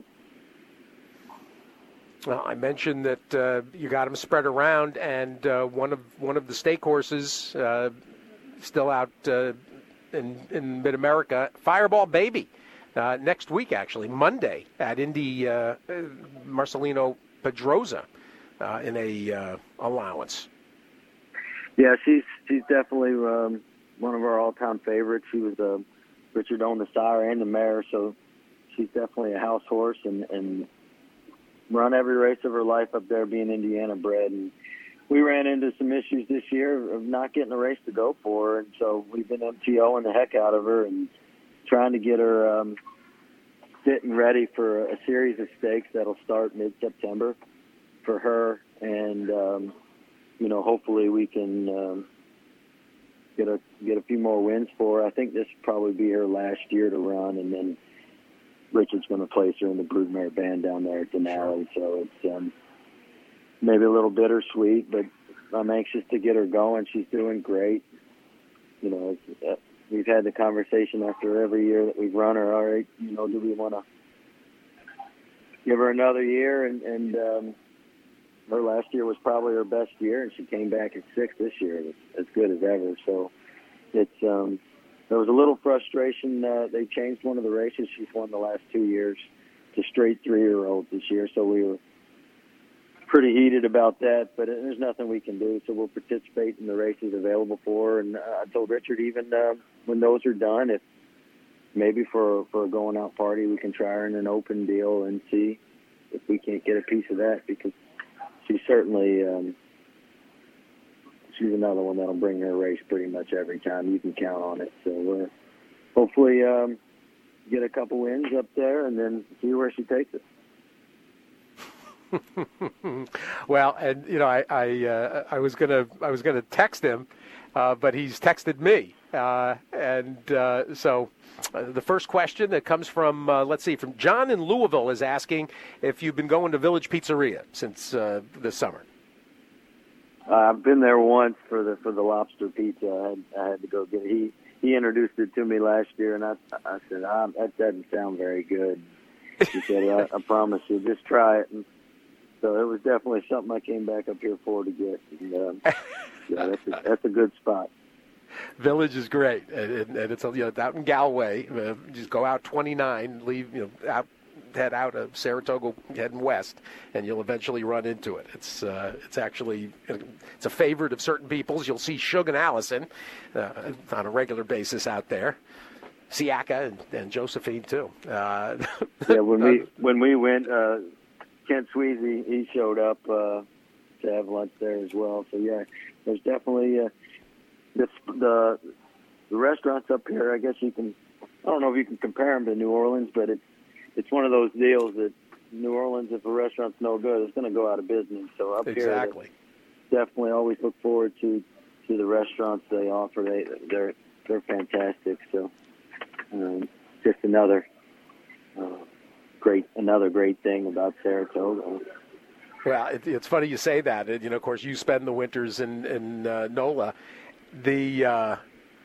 Well, I mentioned that uh, you got them spread around, and uh, one of one of the stake horses uh, still out uh, in in Mid America, Fireball Baby, uh, next week actually Monday at Indy uh, Marcelino Pedrosa uh, in a uh, allowance. Yeah, she's she's definitely um, one of our all-time favorites. She was uh, Richard owned the sire and the mare, so she's definitely a house horse and, and run every race of her life up there being Indiana bred. And we ran into some issues this year of not getting a race to go for her, and so we've been MTOing the heck out of her and trying to get her um, fit and ready for a series of stakes that'll start mid-September for her, and um, you know, hopefully we can um, get a get a few more wins for her. I think this will probably be her last year to run, and then Richard's going to place her in the Broodmare band down there at Denali. So it's um, maybe a little bittersweet, but I'm anxious to get her going. She's doing great. You know, it's, uh, we've had the conversation after every year that we've run her. All right, you know, do we want to give her another year? And, and um, her last year was probably her best year, and she came back at sixth this year, as good as ever. So it's um, there was a little frustration. Uh, they changed one of the races she's won the last two years to straight three-year-olds this year, so we were pretty heated about that, but there's nothing we can do, so we'll participate in the races available for her. And uh, I told Richard, even uh, when those are done, if maybe for, for a going-out party, we can try her in an open deal and see if we can't get a piece of that, because she's certainly um, she's another one that'll bring her a race pretty much every time. You can count on it. So we'll hopefully um, get a couple wins up there and then see where she takes it. Well, and you know, I I, uh, I was gonna I was gonna text him, uh, but he's texted me, uh, and uh, so uh, the first question that comes from uh, let's see, from John in Louisville is asking if you've been going to Village Pizzeria since uh, this summer. Uh, I've been there once for the for the lobster pizza. I had, I had to go get it. He he introduced it to me last year, and I I said ah, that doesn't sound very good. He said, I, I promise you, just try it. And so it was definitely something I came back up here for to get. And, um, yeah, that's a, that's a good spot. Village is great, and, and it's you know out in Galway. Uh, just go out twenty-nine, leave you know out, head out of Saratoga, heading west, and you'll eventually run into it. It's uh, it's actually it's a favorite of certain people's. You'll see Shug and Allison uh, on a regular basis out there. Siaka and, and Josephine too. Uh, yeah, when we when we went. Uh, Kent Sweezy, he showed up uh, to have lunch there as well. So yeah, there's definitely uh, this, the the restaurants up here. I guess you can. I don't know if you can compare them to New Orleans, but it's it's one of those deals that New Orleans, if a restaurant's no good, it's going to go out of business. So up exactly. here, definitely always look forward to to the restaurants they offer. They they're they're fantastic. So um, just another. Uh, Great, another great thing about Saratoga. Well, it, it's funny you say that. And, you know, of course, you spend the winters in in uh, NOLA. The uh,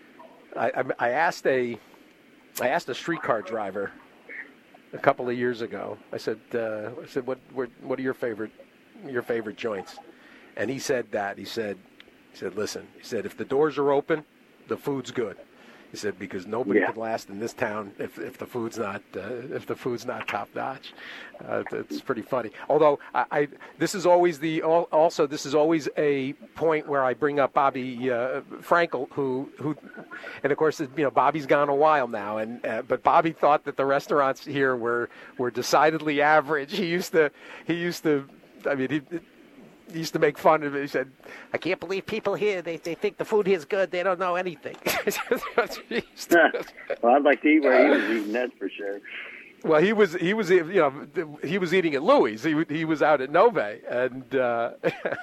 I, I asked a I asked a streetcar driver a couple of years ago. I said, uh, I said, what what are your favorite your favorite joints? And he said that. He said, he said, listen. He said, if the doors are open, the food's good. He said, because nobody yeah. can last in this town if, if the food's not uh, if the food's not top notch. Uh, it's pretty funny. Although I, I this is always the also this is always a point where I bring up Bobby uh, Frankel, who who, and of course you know Bobby's gone a while now, and uh, but Bobby thought that the restaurants here were were decidedly average. He used to he used to I mean he. He used to make fun of it. He said, I can't believe people here, they they think the food here is good. They don't know anything. Well, I'd like to eat where he was eating, that's for sure. Well, he was he was you know he was eating at Louis. He he was out at Nove, and uh,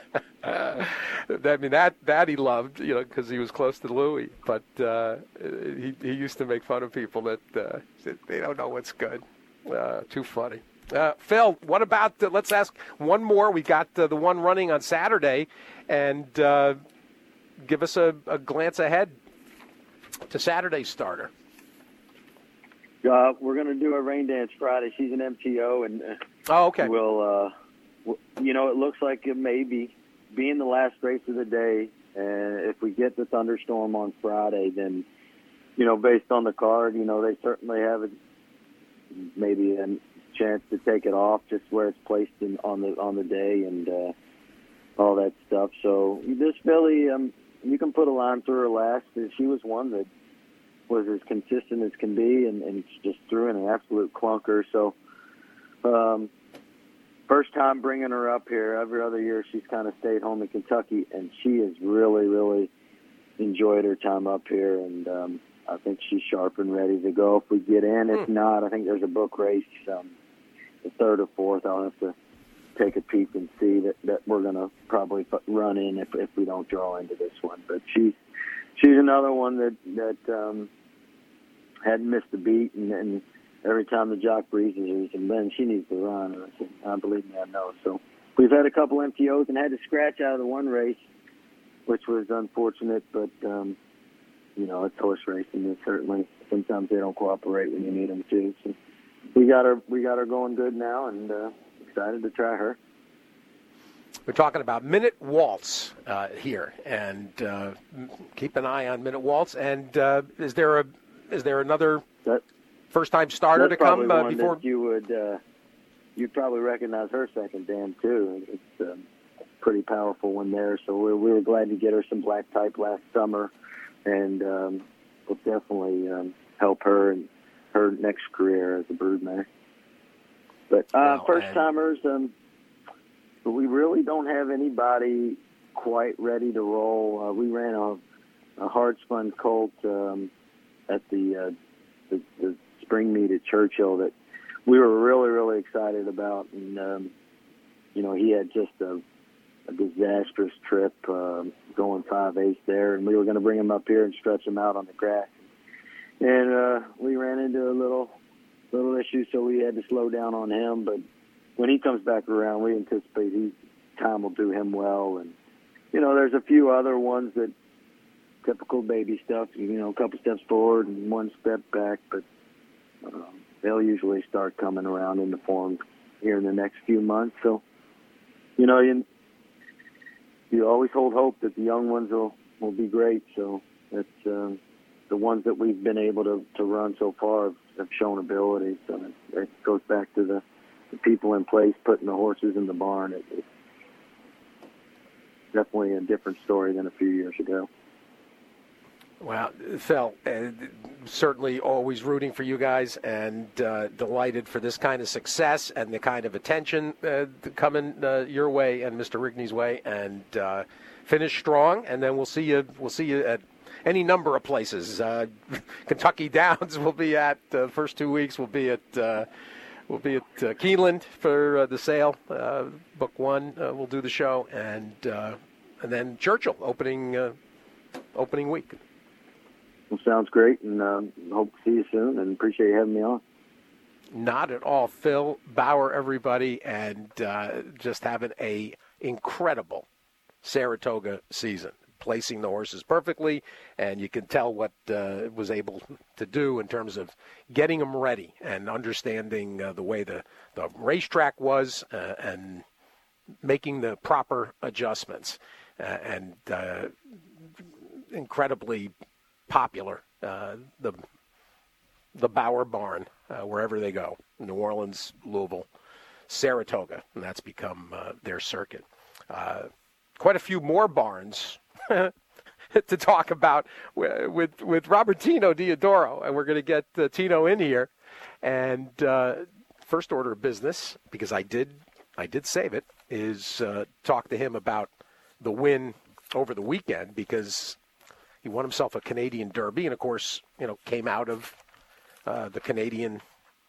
I mean that that he loved, you know, because he was close to Louis. But uh, he he used to make fun of people that uh, said they don't know what's good. Uh, too funny. Uh, Phil, what about, uh, let's ask one more. We got uh, the one running on Saturday, and uh, give us a, a glance ahead to Saturday's starter. Uh, we're going to do a rain dance Friday. She's an M T O, and uh, oh, okay. We'll, uh, we'll, you know, it looks like it may be being the last race of the day. And if we get the thunderstorm on Friday, then, you know, based on the card, you know, they certainly have a, maybe a chance to take it off just where it's placed in, on the on the day and uh, all that stuff. So this filly, um, you can put a line through her last. She was one that was as consistent as can be, and, and just threw in an absolute clunker. So um, first time bringing her up here. Every other year she's kind of stayed home in Kentucky, and she has really, really enjoyed her time up here, and um, I think she's sharp and ready to go if we get in. If not, I think there's a book race, um, the third or fourth. I'll have to take a peek and see that, that we're going to probably run in if, if we don't draw into this one. But she's she's another one that, that um, hadn't missed a beat, and, and every time the jock breezes her, he said, "Ben, she needs to run." And I said, "I believe me, I know." So we've had a couple M T Os and had to scratch out of the one race, which was unfortunate, but, um, you know, it's horse racing. And certainly sometimes they don't cooperate when you need them to. So we got her, we got her going good now, and uh, excited to try her. We're talking about Minute Waltz uh, here, and uh, keep an eye on Minute Waltz. And uh, is there a is there another that, first-time starter to come uh, before that you would uh, you'd probably recognize her second dam too? It's a pretty powerful one there. So we, we were glad to get her some black type last summer, and um, will definitely um, help her in her next career as a broodmare. But uh, wow, first timers, um, but we really don't have anybody quite ready to roll. Uh, we ran a, a hard spun colt um, at the, uh, the the spring meet at Churchill that we were really really excited about, and um, you know he had just a, a disastrous trip uh, going five eighths there, and we were going to bring him up here and stretch him out on the grass, and uh, we ran into a little little issue, so we had to slow down on him, but when he comes back around, we anticipate he time will do him well. And, you know, there's a few other ones that typical baby stuff, you know, a couple steps forward and one step back, but um, they'll usually start coming around into form here in the next few months. So, you know, you, you always hold hope that the young ones will, will be great. So that's um, the ones that we've been able to, to run so far have, have shown ability. So it, it goes back to the the people in place putting the horses in the barn. It, it's definitely a different story than a few years ago. Well, Phil, uh, certainly always rooting for you guys, and uh, delighted for this kind of success and the kind of attention uh, coming uh, your way and Mister Rigney's way, and uh, finish strong. And then we'll see you. We'll see you at any number of places. Uh, Kentucky Downs will be at the uh, first two weeks. We'll be at. Uh, We'll be at uh, Keeneland for uh, the sale, uh, book one. Uh, we'll do the show, and uh, and then Churchill opening uh, opening week. Well, sounds great, and um, hope to see you soon. And appreciate you having me on. Not at all, Phil Bauer, everybody, and uh, just having a incredible Saratoga season, placing the horses perfectly, and you can tell what uh, it was able to do in terms of getting them ready and understanding uh, the way the, the racetrack was uh, and making the proper adjustments. Uh, and uh, incredibly popular, uh, the the Bauer Barn, uh, wherever they go, New Orleans, Louisville, Saratoga, and that's become uh, their circuit. Uh, quite a few more barns to talk about with with Robertino Diodoro, and we're going to get uh, Tino in here. And uh, first order of business, because I did I did save it, is uh, talk to him about the win over the weekend, because he won himself a Canadian Derby, and of course, you know, came out of uh, the Canadian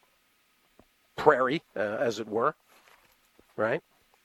prairie, uh, as it were, right?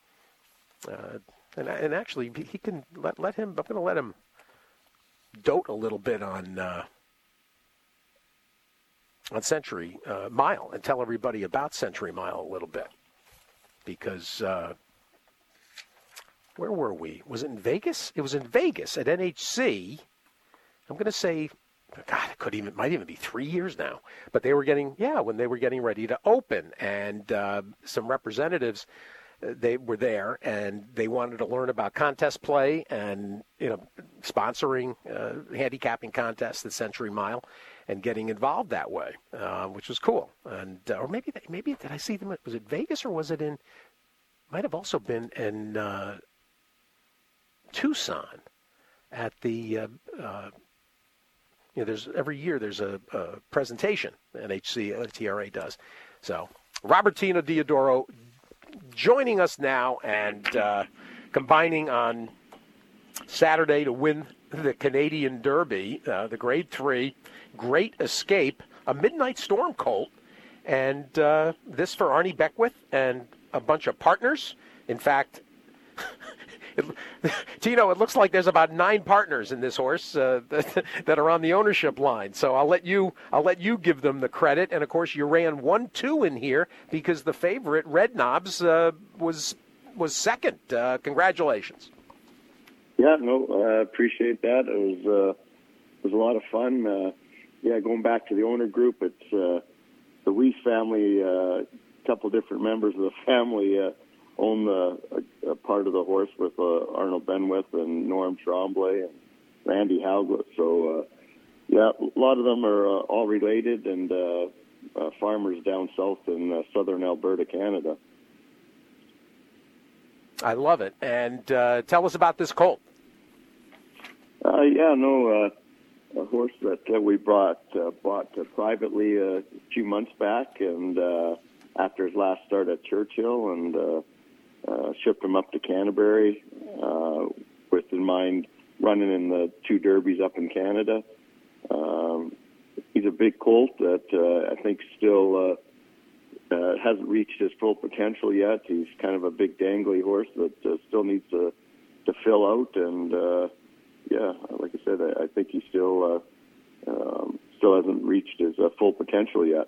Uh, And, and actually, he can let let him. I'm going to let him dote a little bit on uh, on Century uh, Mile and tell everybody about Century Mile a little bit. Because uh, where were we? Was it in Vegas? It was in Vegas at N H C. I'm going to say, God, it could even might even be three years now. But they were getting, yeah, when they were getting ready to open, and uh, some representatives, uh, they were there, and they wanted to learn about contest play and you know sponsoring uh, handicapping contests at Century Mile, and getting involved that way, uh, which was cool. And uh, or maybe maybe did I see them? Was it Vegas or was it in? Might have also been in uh, Tucson at the. Uh, uh, You know, there's every year there's a, a presentation N H C uh, T R A does. So Robertino Diodoro joining us now and uh, combining on Saturday to win the Canadian Derby, uh, the Grade Three, Great Escape, a Midnight Storm colt, and uh, this for Arnie Beckwith and a bunch of partners. In fact. It, Tino, it looks like there's about nine partners in this horse uh, that, that are on the ownership line. So I'll let you I'll let you give them the credit. And of course, you ran one two in here because the favorite Red Knobs uh, was was second. Uh, congratulations. Yeah, no, I uh, appreciate that. It was uh, it was a lot of fun. Uh, yeah, going back to the owner group, it's uh, the Weiss family. A uh, couple different members of the family. Uh, own the, a, a part of the horse with uh, Arnold Benwith and Norm Tremblay and Randy Howglett. So, uh, yeah, a lot of them are uh, all related and uh, uh, farmers down south in uh, southern Alberta, Canada. I love it. And uh, tell us about this colt. Uh, yeah, no, uh, a horse that uh, we brought, uh, bought uh, privately uh, a few months back and uh, after his last start at Churchill and uh, Uh, shipped him up to Canterbury uh, with in mind running in the two derbies up in Canada. Um, he's a big colt that uh, I think still uh, uh, hasn't reached his full potential yet. He's kind of a big dangly horse that uh, still needs to to fill out. And uh, yeah, like I said, I, I think he still uh, um, still hasn't reached his uh, full potential yet.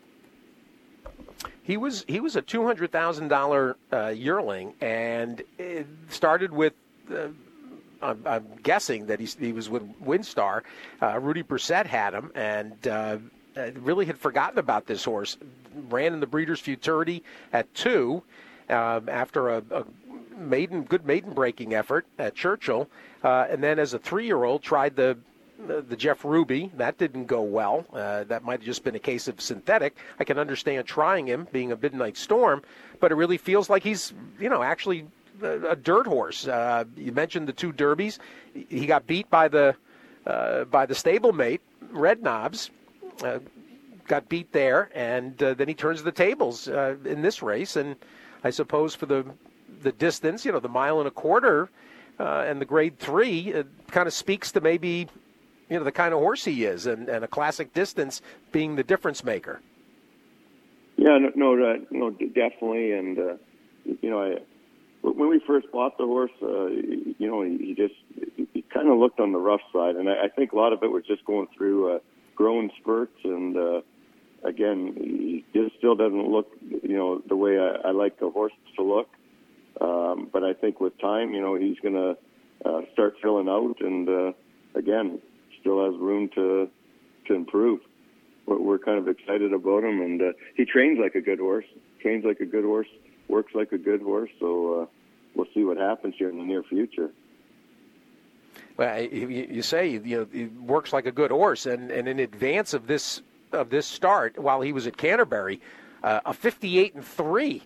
He was he was a two hundred thousand dollar uh, yearling, and it started with. Uh, I'm, I'm guessing that he, he was with Windstar. Uh, Rudy Brissett had him, and uh, really had forgotten about this horse. Ran in the Breeders' Futurity at two um, after a, a maiden good maiden breaking effort at Churchill, uh, and then as a three-year-old tried the. The Jeff Ruby, that didn't go well. Uh, that might have just been a case of synthetic. I can understand trying him, being a Midnight Storm, but it really feels like he's, you know, actually a, a dirt horse. Uh, you mentioned the two derbies. He got beat by the uh, by the stablemate, Red Knobs. Uh, got beat there, and uh, then he turns the tables uh, in this race. And I suppose for the the distance, you know, the mile and a quarter uh, and the Grade Three, it kind of speaks to maybe. You know, the kind of horse he is, and, and a classic distance being the difference maker. Yeah, no, no, uh, no definitely. And, uh, you know, I, when we first bought the horse, uh, you know, he, he just he kind of looked on the rough side. And I, I think a lot of it was just going through uh, growing spurts. And, uh, again, he just still doesn't look, you know, the way I, I like the horse to look. Um, but I think with time, you know, he's going to uh, start filling out. And, uh, again, still has room to to improve. We're, we're kind of excited about him, and uh, he trains like a good horse. Trains like a good horse, works like a good horse. So uh, we'll see what happens here in the near future. Well, you, you say you know he works like a good horse, and, and in advance of this of this start, while he was at Canterbury, uh, a fifty-eight and three.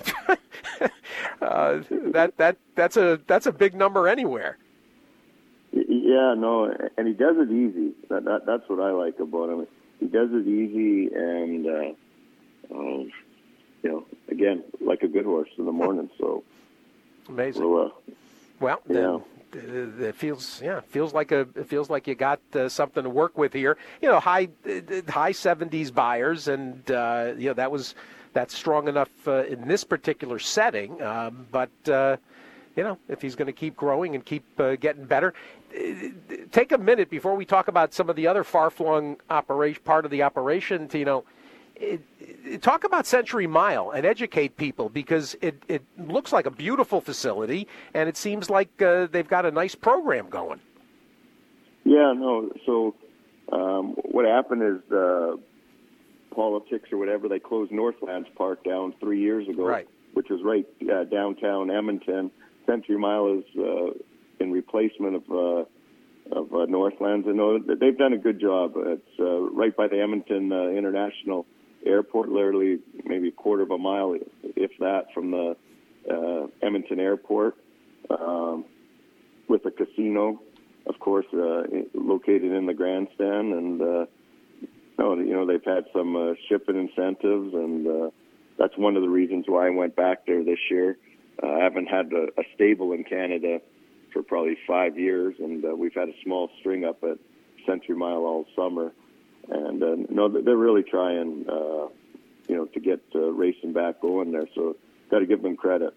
uh, that that that's a that's a big number anywhere. Yeah, no, and he does it easy. That, that that's what I like about him. He does it easy, and uh, um, you know, again, like a good horse in the morning. So amazing. We'll, uh, well, yeah. Then, it feels yeah, feels like a it feels like you got uh, something to work with here. You know, high high seventies buyers, and uh, you know that was that's strong enough uh, in this particular setting. Um, but uh, you know, if he's going to keep growing and keep uh, getting better. take a minute before we talk about some of the other far-flung operation, part of the operation, to, you know, it, it, talk about Century Mile and educate people, because it, it looks like a beautiful facility, and it seems like uh, they've got a nice program going. Yeah, no, so um, what happened is uh, politics or whatever, they closed Northlands Park down three years ago, right. which was right uh, downtown Edmonton. Century Mile is uh, in replacement of uh, of uh, Northlands, and no, they've done a good job. It's uh, right by the Edmonton uh, International Airport, literally maybe a quarter of a mile, if that, from the uh, Edmonton Airport, um, with a casino, of course, uh, located in the grandstand. And uh, no, you know, they've had some uh, shipping incentives, and uh, that's one of the reasons why I went back there this year. Uh, I haven't had a, a stable in Canada for probably five years, and uh, we've had a small string up at Century Mile all summer. And uh, no, they're really trying, uh, you know, to get uh, racing back going there. So, got to give them credit.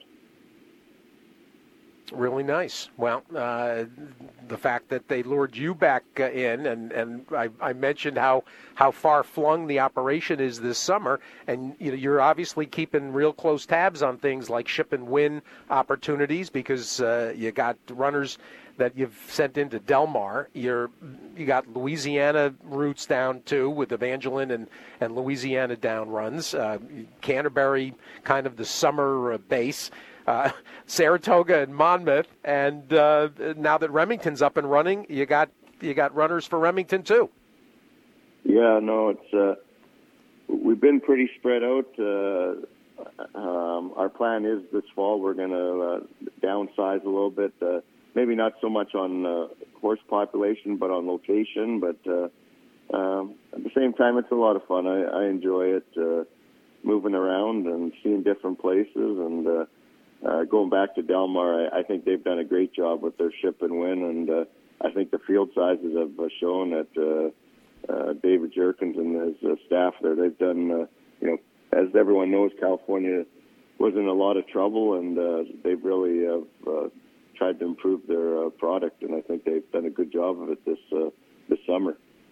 Really nice. Well, uh, the fact that they lured you back uh, in, and, and I, I mentioned how, how far flung the operation is this summer, and you know, you're obviously keeping real close tabs on things like ship and win opportunities, because uh, you got runners that you've sent into Del Mar. You're, you got Louisiana routes down, too, with Evangeline and, and Louisiana down runs. Uh, Canterbury, kind of the summer uh, base. Uh, Saratoga and Monmouth. And uh, now that Remington's up and running, you got you got runners for Remington, too. Yeah, no, it's uh, we've been pretty spread out. Uh, um, our plan is this fall we're going to uh, downsize a little bit. Uh, Maybe not so much on uh, horse population, but on location. But uh, um, at the same time, it's a lot of fun. I, I enjoy it, uh, moving around and seeing different places. And uh, uh, going back to Del Mar, I, I think they've done a great job with their ship and win. And uh, I think the field sizes have uh, shown that uh, uh, David Jerkins and his uh, staff there, they've done, uh, you know, as everyone knows, California was in a lot of trouble, and uh, they've really uh, uh, tried to improve their uh, product, and I think they've done a good job of it this uh, this summer.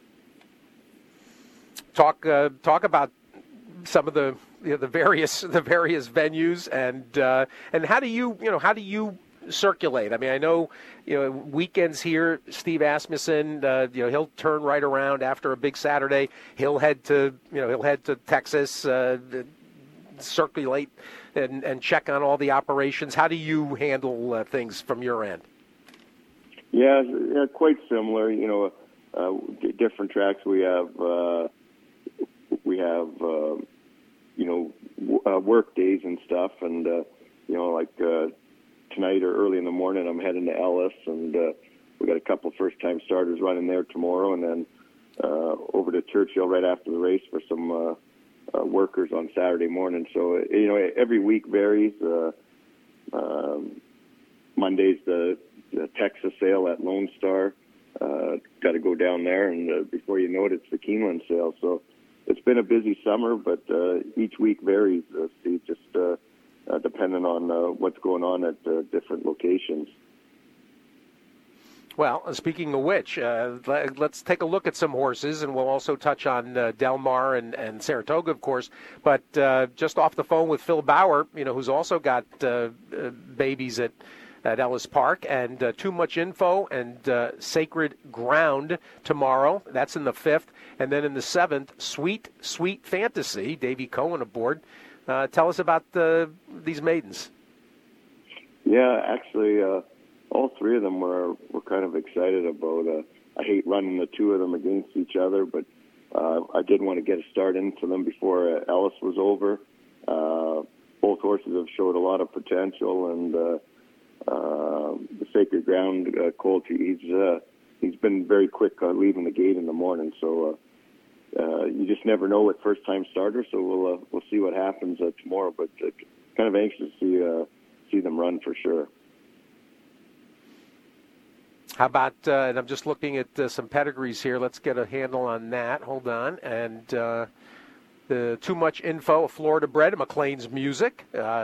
Talk uh, talk about some of the you know, the various the various venues, and uh, and how do you you know how do you circulate? I mean, I know you know weekends here. Steve Asmussen, uh, you know, he'll turn right around after a big Saturday. He'll head to you know he'll head to Texas, uh, circulate and, and check on all the operations. How do you handle uh, things from your end? Yeah, yeah, quite similar. You know, uh, different tracks. We have uh, we have uh, you know w- uh, work days and stuff, and uh, you know, like uh, tonight or early in the morning, I'm heading to Ellis, and uh, we got a couple first-time starters running there tomorrow, and then uh, over to Churchill right after the race for some. Uh, Uh, workers on Saturday morning. So, you know, every week varies. Uh, um, Monday's the, the Texas sale at Lone Star. Uh, got to go down there, and uh, before you know it, it's the Keeneland sale. So it's been a busy summer, but uh, each week varies, uh, Steve, just uh, uh, depending on uh, what's going on at uh, different locations. Well, speaking of which, uh, let's take a look at some horses, and we'll also touch on uh, Del Mar and, and Saratoga, of course. But uh, just off the phone with Phil Bauer, you know, who's also got uh, uh, babies at, at Ellis Park, and uh, Too Much Info and uh, Sacred Ground tomorrow. That's in the fifth. And then in the seventh, Sweet, Sweet Fantasy, Davey Cohen aboard. Uh, tell us about uh, these maidens. Yeah, actually... Uh... All three of them were were kind of excited about. Uh, I hate running the two of them against each other, but uh, I did want to get a start into them before uh, Ellis was over. Uh, both horses have showed a lot of potential, and uh, uh, the Sacred Ground, uh, Colt, he's uh, he's been very quick uh, leaving the gate in the morning. So uh, uh, you just never know with first time starters. So we'll uh, we'll see what happens uh, tomorrow. But uh, kind of anxious to see uh, see them run for sure. How about, uh, and I'm just looking at uh, some pedigrees here. Let's get a handle on that. Hold on. And uh, the Too Much Info, Florida bred, McLean's Music. Uh,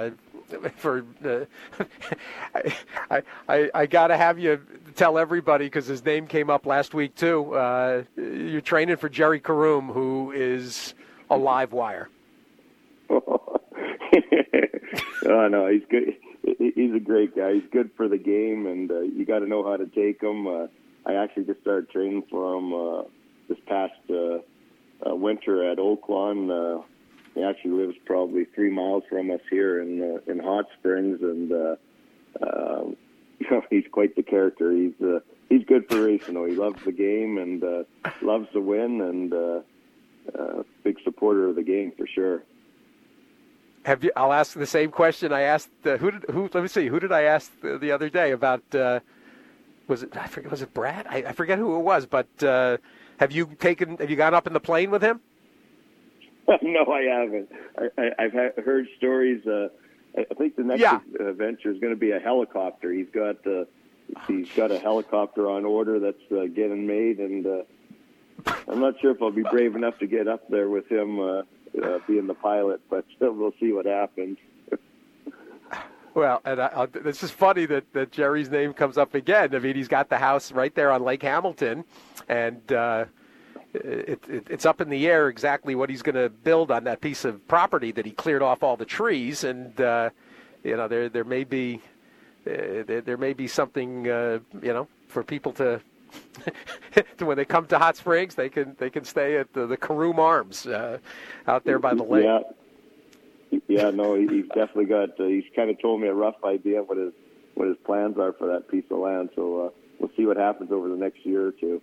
for uh, I, I, I got to have you tell everybody, because his name came up last week too. Uh, you're training for Jerry Karoom, who is a live wire. Oh, no, he's good. He's a great guy. He's good for the game, and uh, you got to know how to take him. Uh, I actually just started training for him uh, this past uh, uh, winter at Oaklawn. Uh, he actually lives probably three miles from us here in uh, in Hot Springs, and uh, uh, you know, he's quite the character. He's uh, he's good for racing. Though. He loves the game and uh, loves to win, and uh, uh, big supporter of the game for sure. Have you? I'll ask the same question I asked. Uh, who did? Who? Let me see. Who did I ask the, the other day about? Uh, was it? I forget. Was it Brad? I, I forget who it was. But uh, have you taken? Have you gone up in the plane with him? No, I haven't. I, I, I've heard stories. Uh, I think the next yeah. venture is going to be a helicopter. He's got. Uh, he's got a helicopter on order that's uh, getting made, and uh, I'm not sure if I'll be brave enough to get up there with him. Uh, Uh, being the pilot, but we'll see what happens. Well, and I, I, this is funny that, that Jerry's name comes up again. I mean, he's got the house right there on Lake Hamilton, and uh, it, it, it's up in the air exactly what he's going to build on that piece of property that he cleared off all the trees. And uh, you know, there there may be uh, there, there may be something uh, you know for people to. When they come to Hot Springs, they can they can stay at the, the Karoom Arms uh, out there by the lake. Yeah, yeah, no, he's definitely got. Uh, he's kind of told me a rough idea of what his what his plans are for that piece of land. So uh, we'll see what happens over the next year or two.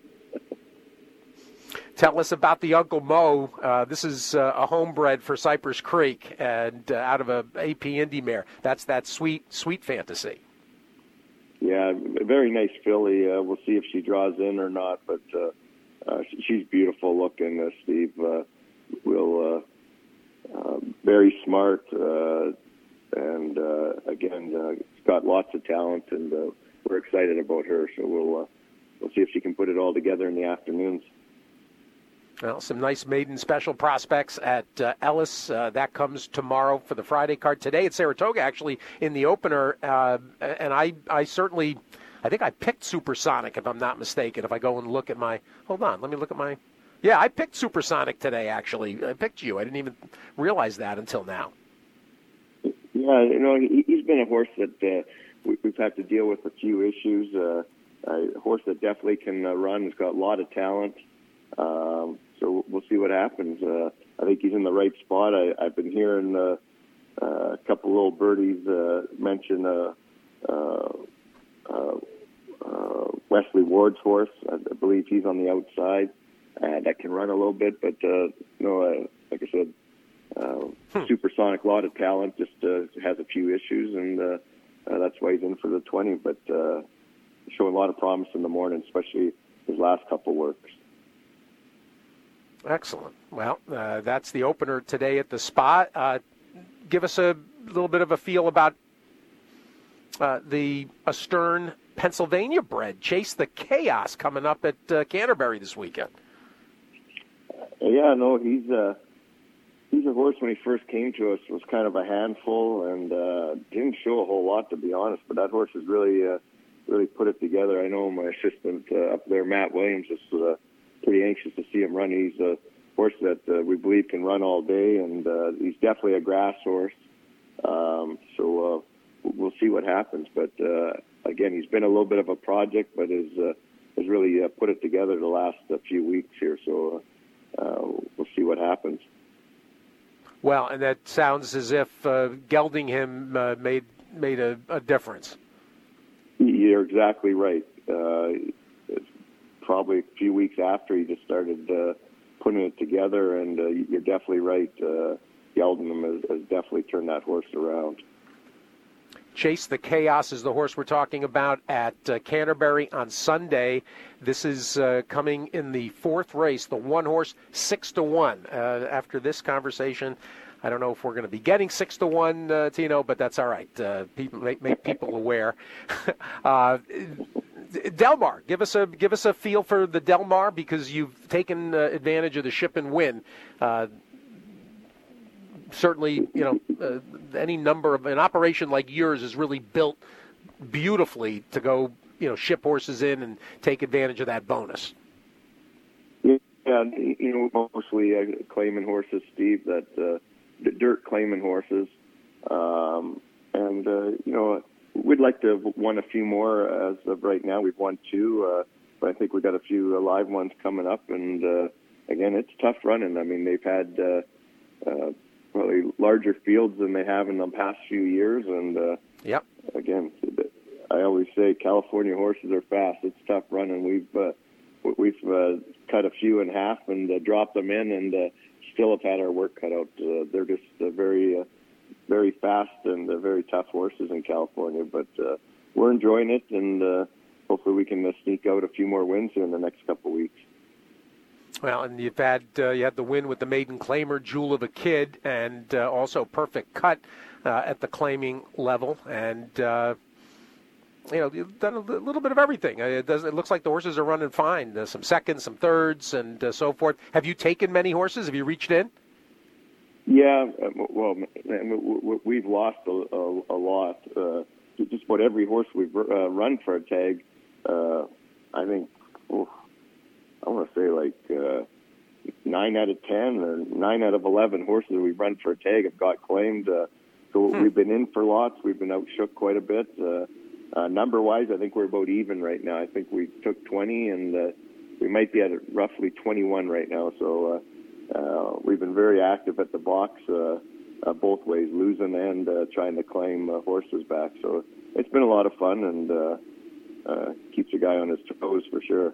Tell us about the Uncle Mo. Uh, this is uh, a homebred for Cypress Creek, and uh, out of a A P Indy mare. That's that sweet sweet fantasy. Yeah, very nice filly. Uh, we'll see if she draws in or not, but uh, uh, she's beautiful looking, uh, Steve. Uh, will uh, uh, very smart, uh, and uh, again, uh, she's got lots of talent, and uh, we're excited about her. So we'll uh, we'll see if she can put it all together in the afternoons. Well, some nice maiden special prospects at uh, Ellis. Uh, that comes tomorrow for the Friday card. Today at Saratoga, actually, in the opener. Uh, and I, I certainly, I think I picked Supersonic, if I'm not mistaken, if I go and look at my, hold on, let me look at my, yeah, I picked Supersonic today, actually. I picked you. I didn't even realize that until now. Yeah, you know, he, he's been a horse that uh, we, we've had to deal with a few issues. Uh, a horse that definitely can uh, run. He's got a lot of talent. Um, so we'll see what happens. Uh, I think he's in the right spot. I, I've been hearing uh, uh, a couple little birdies uh, mention uh, uh, uh, uh, Wesley Ward's horse. I believe he's on the outside. Uh, that can run a little bit, but uh, you know, uh, like I said, uh, hmm. Supersonic, lot of talent, just uh, has a few issues, and uh, uh, that's why he's in for the twenty. But uh, showing a lot of promise in the morning, especially his last couple works. Excellent. Well, uh, that's the opener today at the Spa. Uh, give us a little bit of a feel about uh, the Astern Pennsylvania bred Chase the Chaos coming up at uh, Canterbury this weekend. Yeah, no, he's uh, he's a horse when he first came to us was kind of a handful and uh, didn't show a whole lot, to be honest. But that horse has really uh, really put it together. I know my assistant uh, up there, Matt Williams, is uh, pretty anxious to see him run. He's a horse that uh, we believe can run all day, and uh, he's definitely a grass horse. Um, so uh, we'll see what happens. But uh, again, he's been a little bit of a project, but has uh, has really uh, put it together the last uh, few weeks here. So uh, we'll see what happens. Well, and that sounds as if uh, gelding him uh, made made a, a difference. You're exactly right. Uh, probably a few weeks after he just started uh, putting it together, and uh, you're definitely right. Uh, Gelding has, has definitely turned that horse around. Chase the Chaos is the horse we're talking about at uh, Canterbury on Sunday. This is uh, coming in the fourth race, the one horse, six to one. Uh, after this conversation, I don't know if we're going to be getting six to one, uh, Tino, but that's all right. Uh, people make, make people aware. uh, Delmar, give us a give us a feel for the Delmar, because you've taken uh, advantage of the Ship and Win. Uh, certainly, you know, uh, any number of an operation like yours is really built beautifully to go, you know, ship horses in and take advantage of that bonus. Yeah, you know, mostly uh, claiming horses, Steve, that uh, the dirt claiming horses. Um, and, uh, you know, we'd like to have won a few more as of right now. We've won two, uh, but I think we've got a few live ones coming up. And, uh, again, it's tough running. I mean, they've had uh, uh, probably larger fields than they have in the past few years. And, uh, yep. again, I always say California horses are fast. It's tough running. We've uh, we've uh, cut a few in half and uh, dropped them in, and uh, still have had our work cut out. Uh, they're just uh, very, uh, very fast and uh, very tough horses in California. But uh, we're enjoying it, and uh, hopefully we can uh, sneak out a few more wins here in the next couple of weeks. Well, and you've had uh, you had the win with the maiden claimer, Jewel of a Kid, and uh, also Perfect Cut uh, at the claiming level, and. Uh, You know, you've done a little bit of everything. It, does, it looks like the horses are running fine. There's some seconds, some thirds, and uh, so forth. Have you taken many horses? Have you reached in? Yeah, well, we've lost a, a, a lot. Uh, just about every horse we've uh, run for a tag, uh, I think, oh, I want to say like uh, nine out of ten or nine out of eleven horses we've run for a tag have got claimed. Uh, so hmm. we've been in for lots. We've been outshook quite a bit. Uh, Uh, number-wise, I think we're about even right now. I think we took twenty, and uh, we might be at roughly twenty-one right now. So uh, uh, we've been very active at the box uh, uh, both ways, losing and uh, trying to claim uh, horses back. So it's been a lot of fun, and uh, uh, keeps a guy on his toes for sure.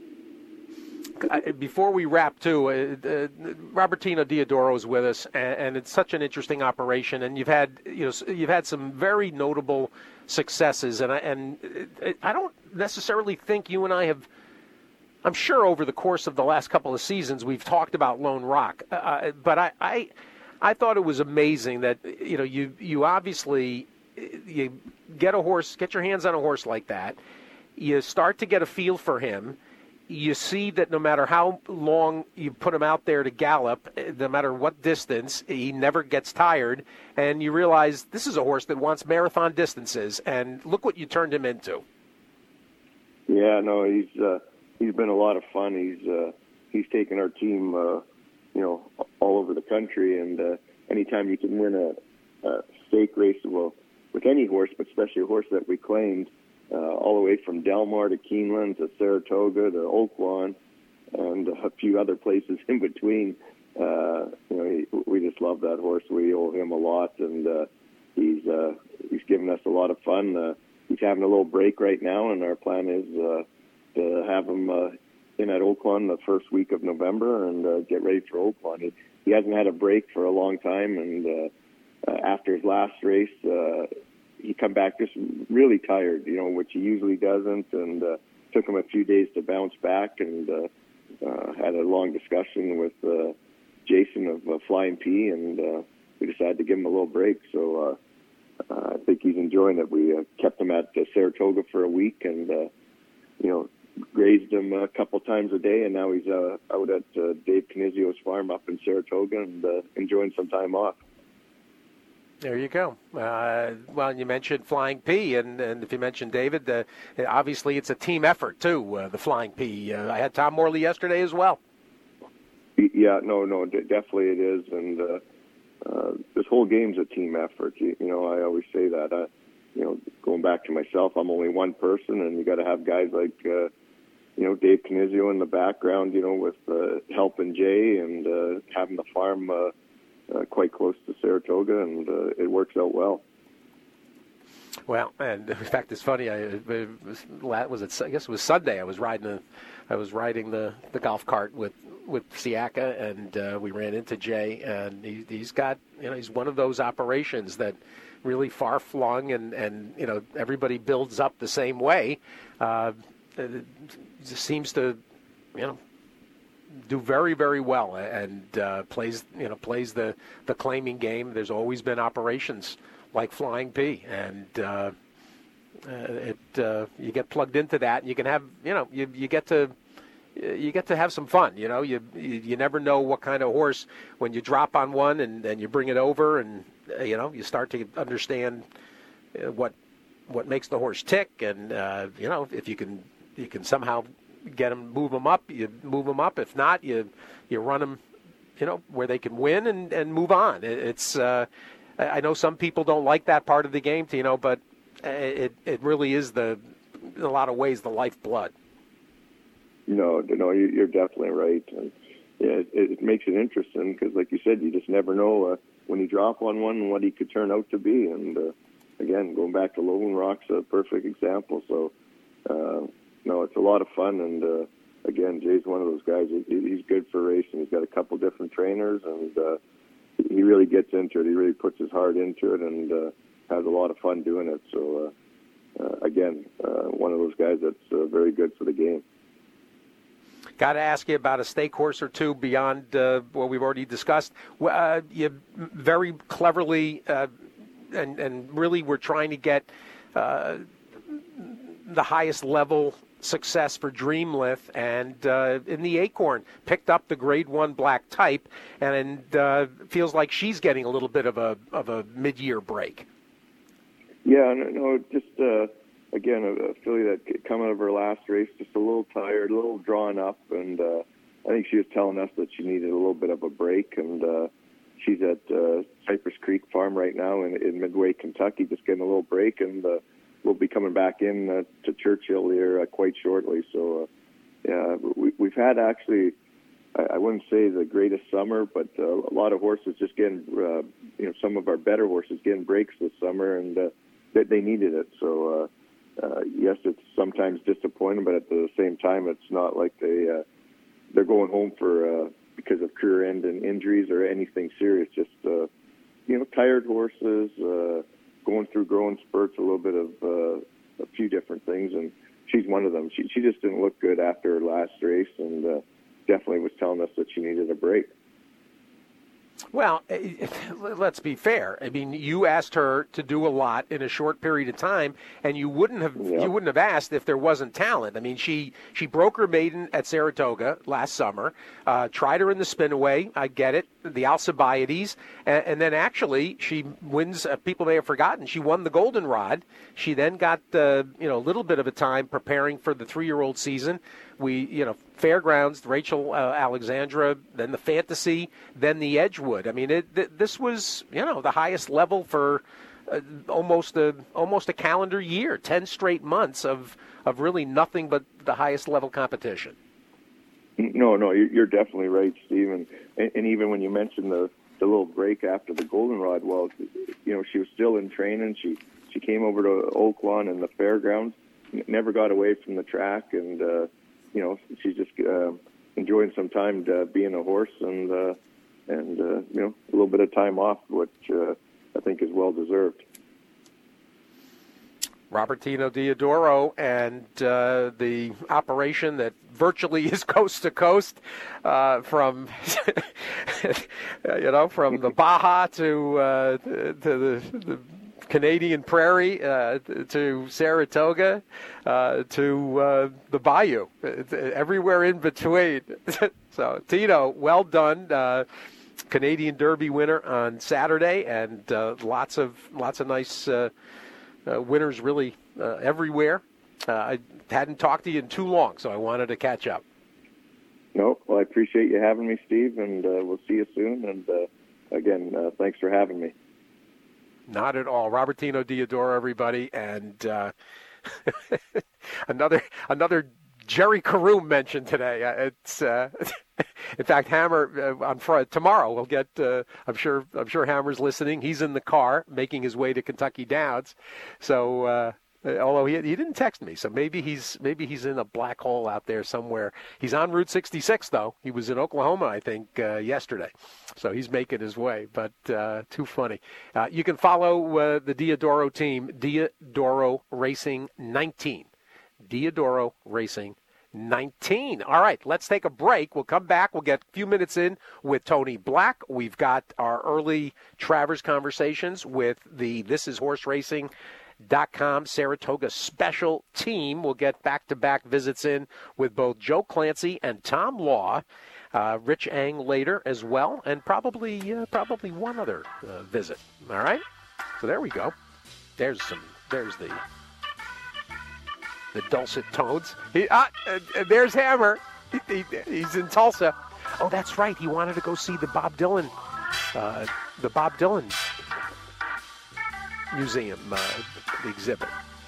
Before we wrap, too, uh, uh, Robertino Diodoro is with us, and, and it's such an interesting operation. And you've had, you know, you've had some very notable successes, and I, and I don't necessarily think you and I have. I'm sure over the course of the last couple of seasons we've talked about Lone Rock, uh, but I, I, I thought it was amazing that you know you you obviously you get a horse, get your hands on a horse like that, you start to get a feel for him. You see that no matter how long you put him out there to gallop, no matter what distance, he never gets tired. And you realize this is a horse that wants marathon distances. And look what you turned him into. Yeah, no, he's uh, he's been a lot of fun. He's uh, he's taken our team, uh, you know, all over the country. And uh, anytime you can win a, a stake race, well, with any horse, but especially a horse that we claimed. Uh, all the way from Del Mar to Keeneland to Saratoga to Oaklawn and a few other places in between. Uh, you know, he, we just love that horse. We owe him a lot, and uh, he's uh, he's given us a lot of fun. Uh, he's having a little break right now, and our plan is uh, to have him uh, in at Oaklawn the first week of November and uh, get ready for Oaklawn. He, he hasn't had a break for a long time, and uh, uh, after his last race, uh, he come back just really tired, you know, which he usually doesn't, and uh, took him a few days to bounce back, and uh, uh, had a long discussion with uh, Jason of uh, Flying P, and uh, we decided to give him a little break. So uh, uh, I think he's enjoying it. We uh, kept him at uh, Saratoga for a week, and uh, you know, grazed him a couple times a day, and now he's uh, out at uh, Dave Canizio's farm up in Saratoga and uh, enjoying some time off. There you go. Uh, well, you mentioned Flying P, and, and if you mentioned David, uh, obviously it's a team effort, too, uh, the Flying P. Uh, I had Tom Morley yesterday as well. Yeah, no, no, d- definitely it is. And uh, uh, this whole game's a team effort. You, you know, I always say that. I, you know, going back to myself, I'm only one person, and you got to have guys like, uh, you know, Dave Canizio in the background, you know, with uh, helping Jay and uh, having the farm uh, Uh, quite close to Saratoga, and uh, it works out well. Well, and in fact, it's funny. I it was, was it? I guess it was Sunday. I was riding a, I was riding the, the golf cart with with Siaka, and uh, we ran into Jay, and he, he's got, you know, he's one of those operations that really far flung, and, and you know, everybody builds up the same way. Uh, it just seems to, you know, do very, very well, and uh, plays, you know, plays the, the claiming game. There's always been operations like Flying P, and uh, it uh, you get plugged into that, and you can have, you know, you you get to you get to have some fun. You know, you you, you never know what kind of horse when you drop on one and, and you bring it over, and uh, you know you start to understand uh, what what makes the horse tick, and uh, you know if you can you can somehow get them, move them up, you move them up. If not, you you run them, you know, where they can win and, and move on. It, it's uh, I know some people don't like that part of the game, you know, but it it really is the in a lot of ways the lifeblood. No, no, you're definitely right. And yeah, it, it makes it interesting because, like you said, you just never know uh, when you drop on one what he could turn out to be. And uh, again, going back to Lowland Rock's a perfect example. So, uh, no, it's a lot of fun. And uh, again, Jay's one of those guys. He, he's good for racing. He's got a couple different trainers, and uh, he really gets into it. He really puts his heart into it, and uh, has a lot of fun doing it. So, uh, uh, again, uh, one of those guys that's uh, very good for the game. Got to ask you about a stake horse or two beyond uh, what we've already discussed. Uh, you very cleverly uh, and, and really were trying to get uh, the highest level success for Dreamlith, and uh, in the Acorn picked up the Grade One black type, and uh, feels like she's getting a little bit of a of a mid-year break. Yeah, no, no just. Uh... Again, a filly that come out of her last race, just a little tired, a little drawn up, and uh, I think she was telling us that she needed a little bit of a break, and uh, she's at uh, Cypress Creek Farm right now in, in Midway, Kentucky, just getting a little break, and uh, we'll be coming back in uh, to Churchill here uh, quite shortly. So, uh, yeah, we, we've had actually, I, I wouldn't say the greatest summer, but uh, a lot of horses just getting, uh, you know, some of our better horses getting breaks this summer, and uh, they, they needed it. So, uh, Uh, yes, it's sometimes disappointing, but at the same time, it's not like they uh, they're going home for uh, because of career-ending injuries or anything serious. Just uh, you know, tired horses uh, going through growing spurts, a little bit of uh, a few different things, and she's one of them. She she just didn't look good after her last race, and uh, definitely was telling us that she needed a break. Well, let's be fair. I mean, you asked her to do a lot in a short period of time, and you wouldn't have yeah. you wouldn't have asked if there wasn't talent. I mean, she she broke her maiden at Saratoga last summer, uh, tried her in the Spinaway. I get it, the Alcibiades, and, and then actually she wins. Uh, people may have forgotten she won the Goldenrod. She then got uh, you know a little bit of a time preparing for the three-year-old season. We, you know, Fairgrounds, Rachel uh, Alexandra, then the Fantasy, then the Edgewood. I mean, it, th- this was, you know, the highest level for uh, almost a almost a calendar year, ten straight months of, of really nothing but the highest level competition. No, no, you're definitely right, Steve. And, and even when you mentioned the, the little break after the Goldenrod, well, you know, she was still in training. She she came over to Oaklawn and the Fairgrounds, never got away from the track, and uh, you know, she's just uh, enjoying some time to being a horse, and uh, and uh, you know, a little bit of time off, which uh, I think is well deserved. Robertino Diodoro and uh, the operation that virtually is coast to coast, uh, from you know, from the Baja to uh, to the, the Canadian Prairie, uh, to Saratoga, uh, to uh, the Bayou, everywhere in between. So, Tino, well done. Uh, Canadian Derby winner on Saturday, and uh, lots of lots of nice uh, uh, winners really uh, everywhere. Uh, I hadn't talked to you in too long, so I wanted to catch up. No, well, I appreciate you having me, Steve, and uh, we'll see you soon. And uh, again, uh, thanks for having me. Not at all. Robertino Diodoro, everybody, and uh, another another Jerry Caroom mentioned today. Uh, it's uh, in fact Hammer uh, on Friday, tomorrow. We'll get. Uh, I'm sure. I'm sure Hammer's listening. He's in the car making his way to Kentucky Downs. So. Uh, Although he he didn't text me, so maybe he's maybe he's in a black hole out there somewhere. He's on Route sixty-six, though. He was in Oklahoma, I think, uh, yesterday, so he's making his way. But uh, too funny. Uh, you can follow uh, the Diodoro team, Diodoro Racing nineteen, Diodoro Racing nineteen. All right, let's take a break. We'll come back. We'll get a few minutes in with Tony Black. We've got our early Travers conversations with the This Is Horse Racing dot com. Saratoga special team will get back-to-back visits in with both Joe Clancy and Tom Law. Uh, Rich Eng later as well, and probably uh, probably one other uh, visit. All right, so there we go. There's some. There's the the dulcet tones. He, ah, uh, there's Hammer. He, he, he's in Tulsa. Oh, that's right. He wanted to go see the Bob Dylan, uh, the Bob Dylan Museum, uh, the exhibit.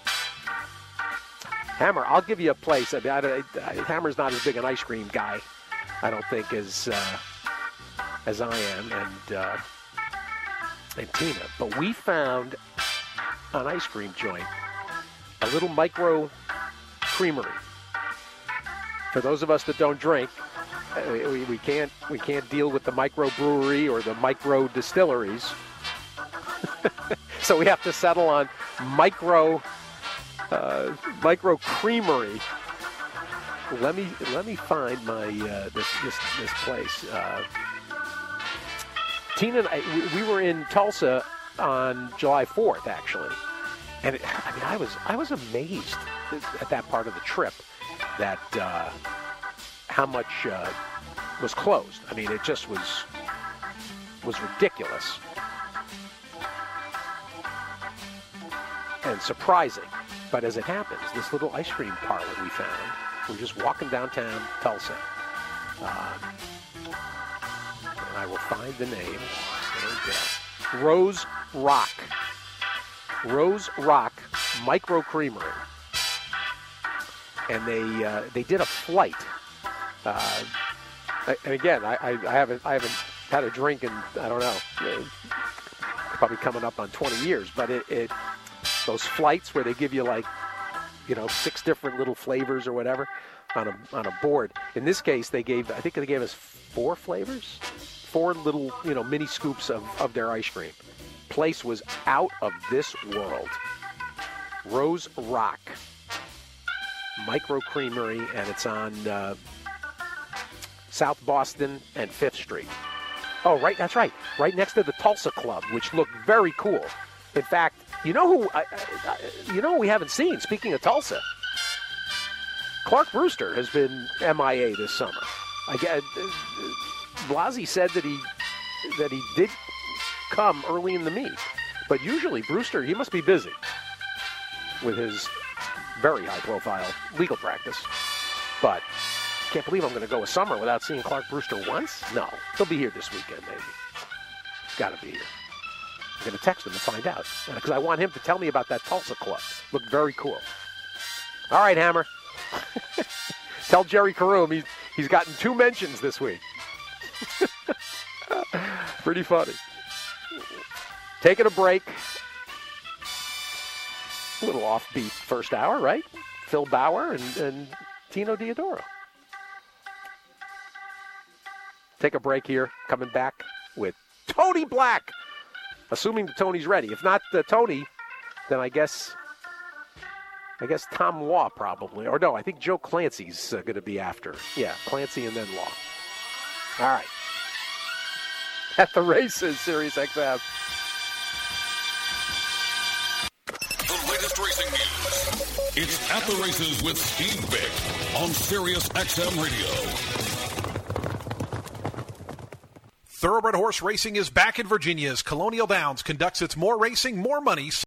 Hammer, I'll give you a place. I mean, I, I, Hammer's not as big an ice cream guy, I don't think, as uh, as I am, and uh, and Tina. But we found an ice cream joint, a little micro creamery. For those of us that don't drink, we, we can't we can't deal with the microbrewery or the micro distilleries. So we have to settle on micro uh, micro creamery. Let me let me find my uh, this this this place. Uh, Tina and I, we, we were in Tulsa on July fourth, actually, and it, I mean I was I was amazed at that part of the trip that uh, how much uh, was closed. I mean, it just was was ridiculous and surprising. But as it happens, this little ice cream parlor we found, we're just walking downtown Tulsa. Uh, and I will find the name. There we go. Rose Rock. Rose Rock Micro Creamery. And they uh, they did a flight. Uh, and again, I, I, I haven't I haven't had a drink in, I don't know, probably coming up on twenty years. But it, it those flights where they give you like, you know, six different little flavors or whatever on a on a board. In this case, they gave I think they gave us four flavors, four little, you know, mini scoops of, of their ice cream. Place was out of this world. Rose Rock Micro Creamery, and it's on uh, South Boston and Fifth Street. Oh, right, that's right. Right next to the Tulsa Club, which looked very cool. In fact, you know who I, I, you know who we haven't seen, speaking of Tulsa? Clark Brewster has been M I A this summer. I guess Blasey said that he that he did come early in the meet, but usually Brewster, he must be busy with his very high-profile legal practice. But can't believe I'm going to go a summer without seeing Clark Brewster once. No, he'll be here this weekend, maybe. Got to be here. I'm going to text him to find out, because I want him to tell me about that Tulsa Club. Looked very cool. All right, Hammer. Tell Jerry Karoom he's, he's gotten two mentions this week. Pretty funny. Taking a break. A little offbeat first hour, right? Phil Bauer and, and Tino Diodoro. Take a break here. Coming back with Tony Black. Assuming Tony's ready. If not uh, Tony, then I guess I guess Tom Law probably. Or no, I think Joe Clancy's uh, going to be after. Yeah, Clancy and then Law. All right. At the races, Sirius X M. The latest racing news. It's At the Races with Steve Vick on Sirius X M Radio. Thoroughbred horse racing is back in Virginia as Colonial Downs conducts its More Racing, More Money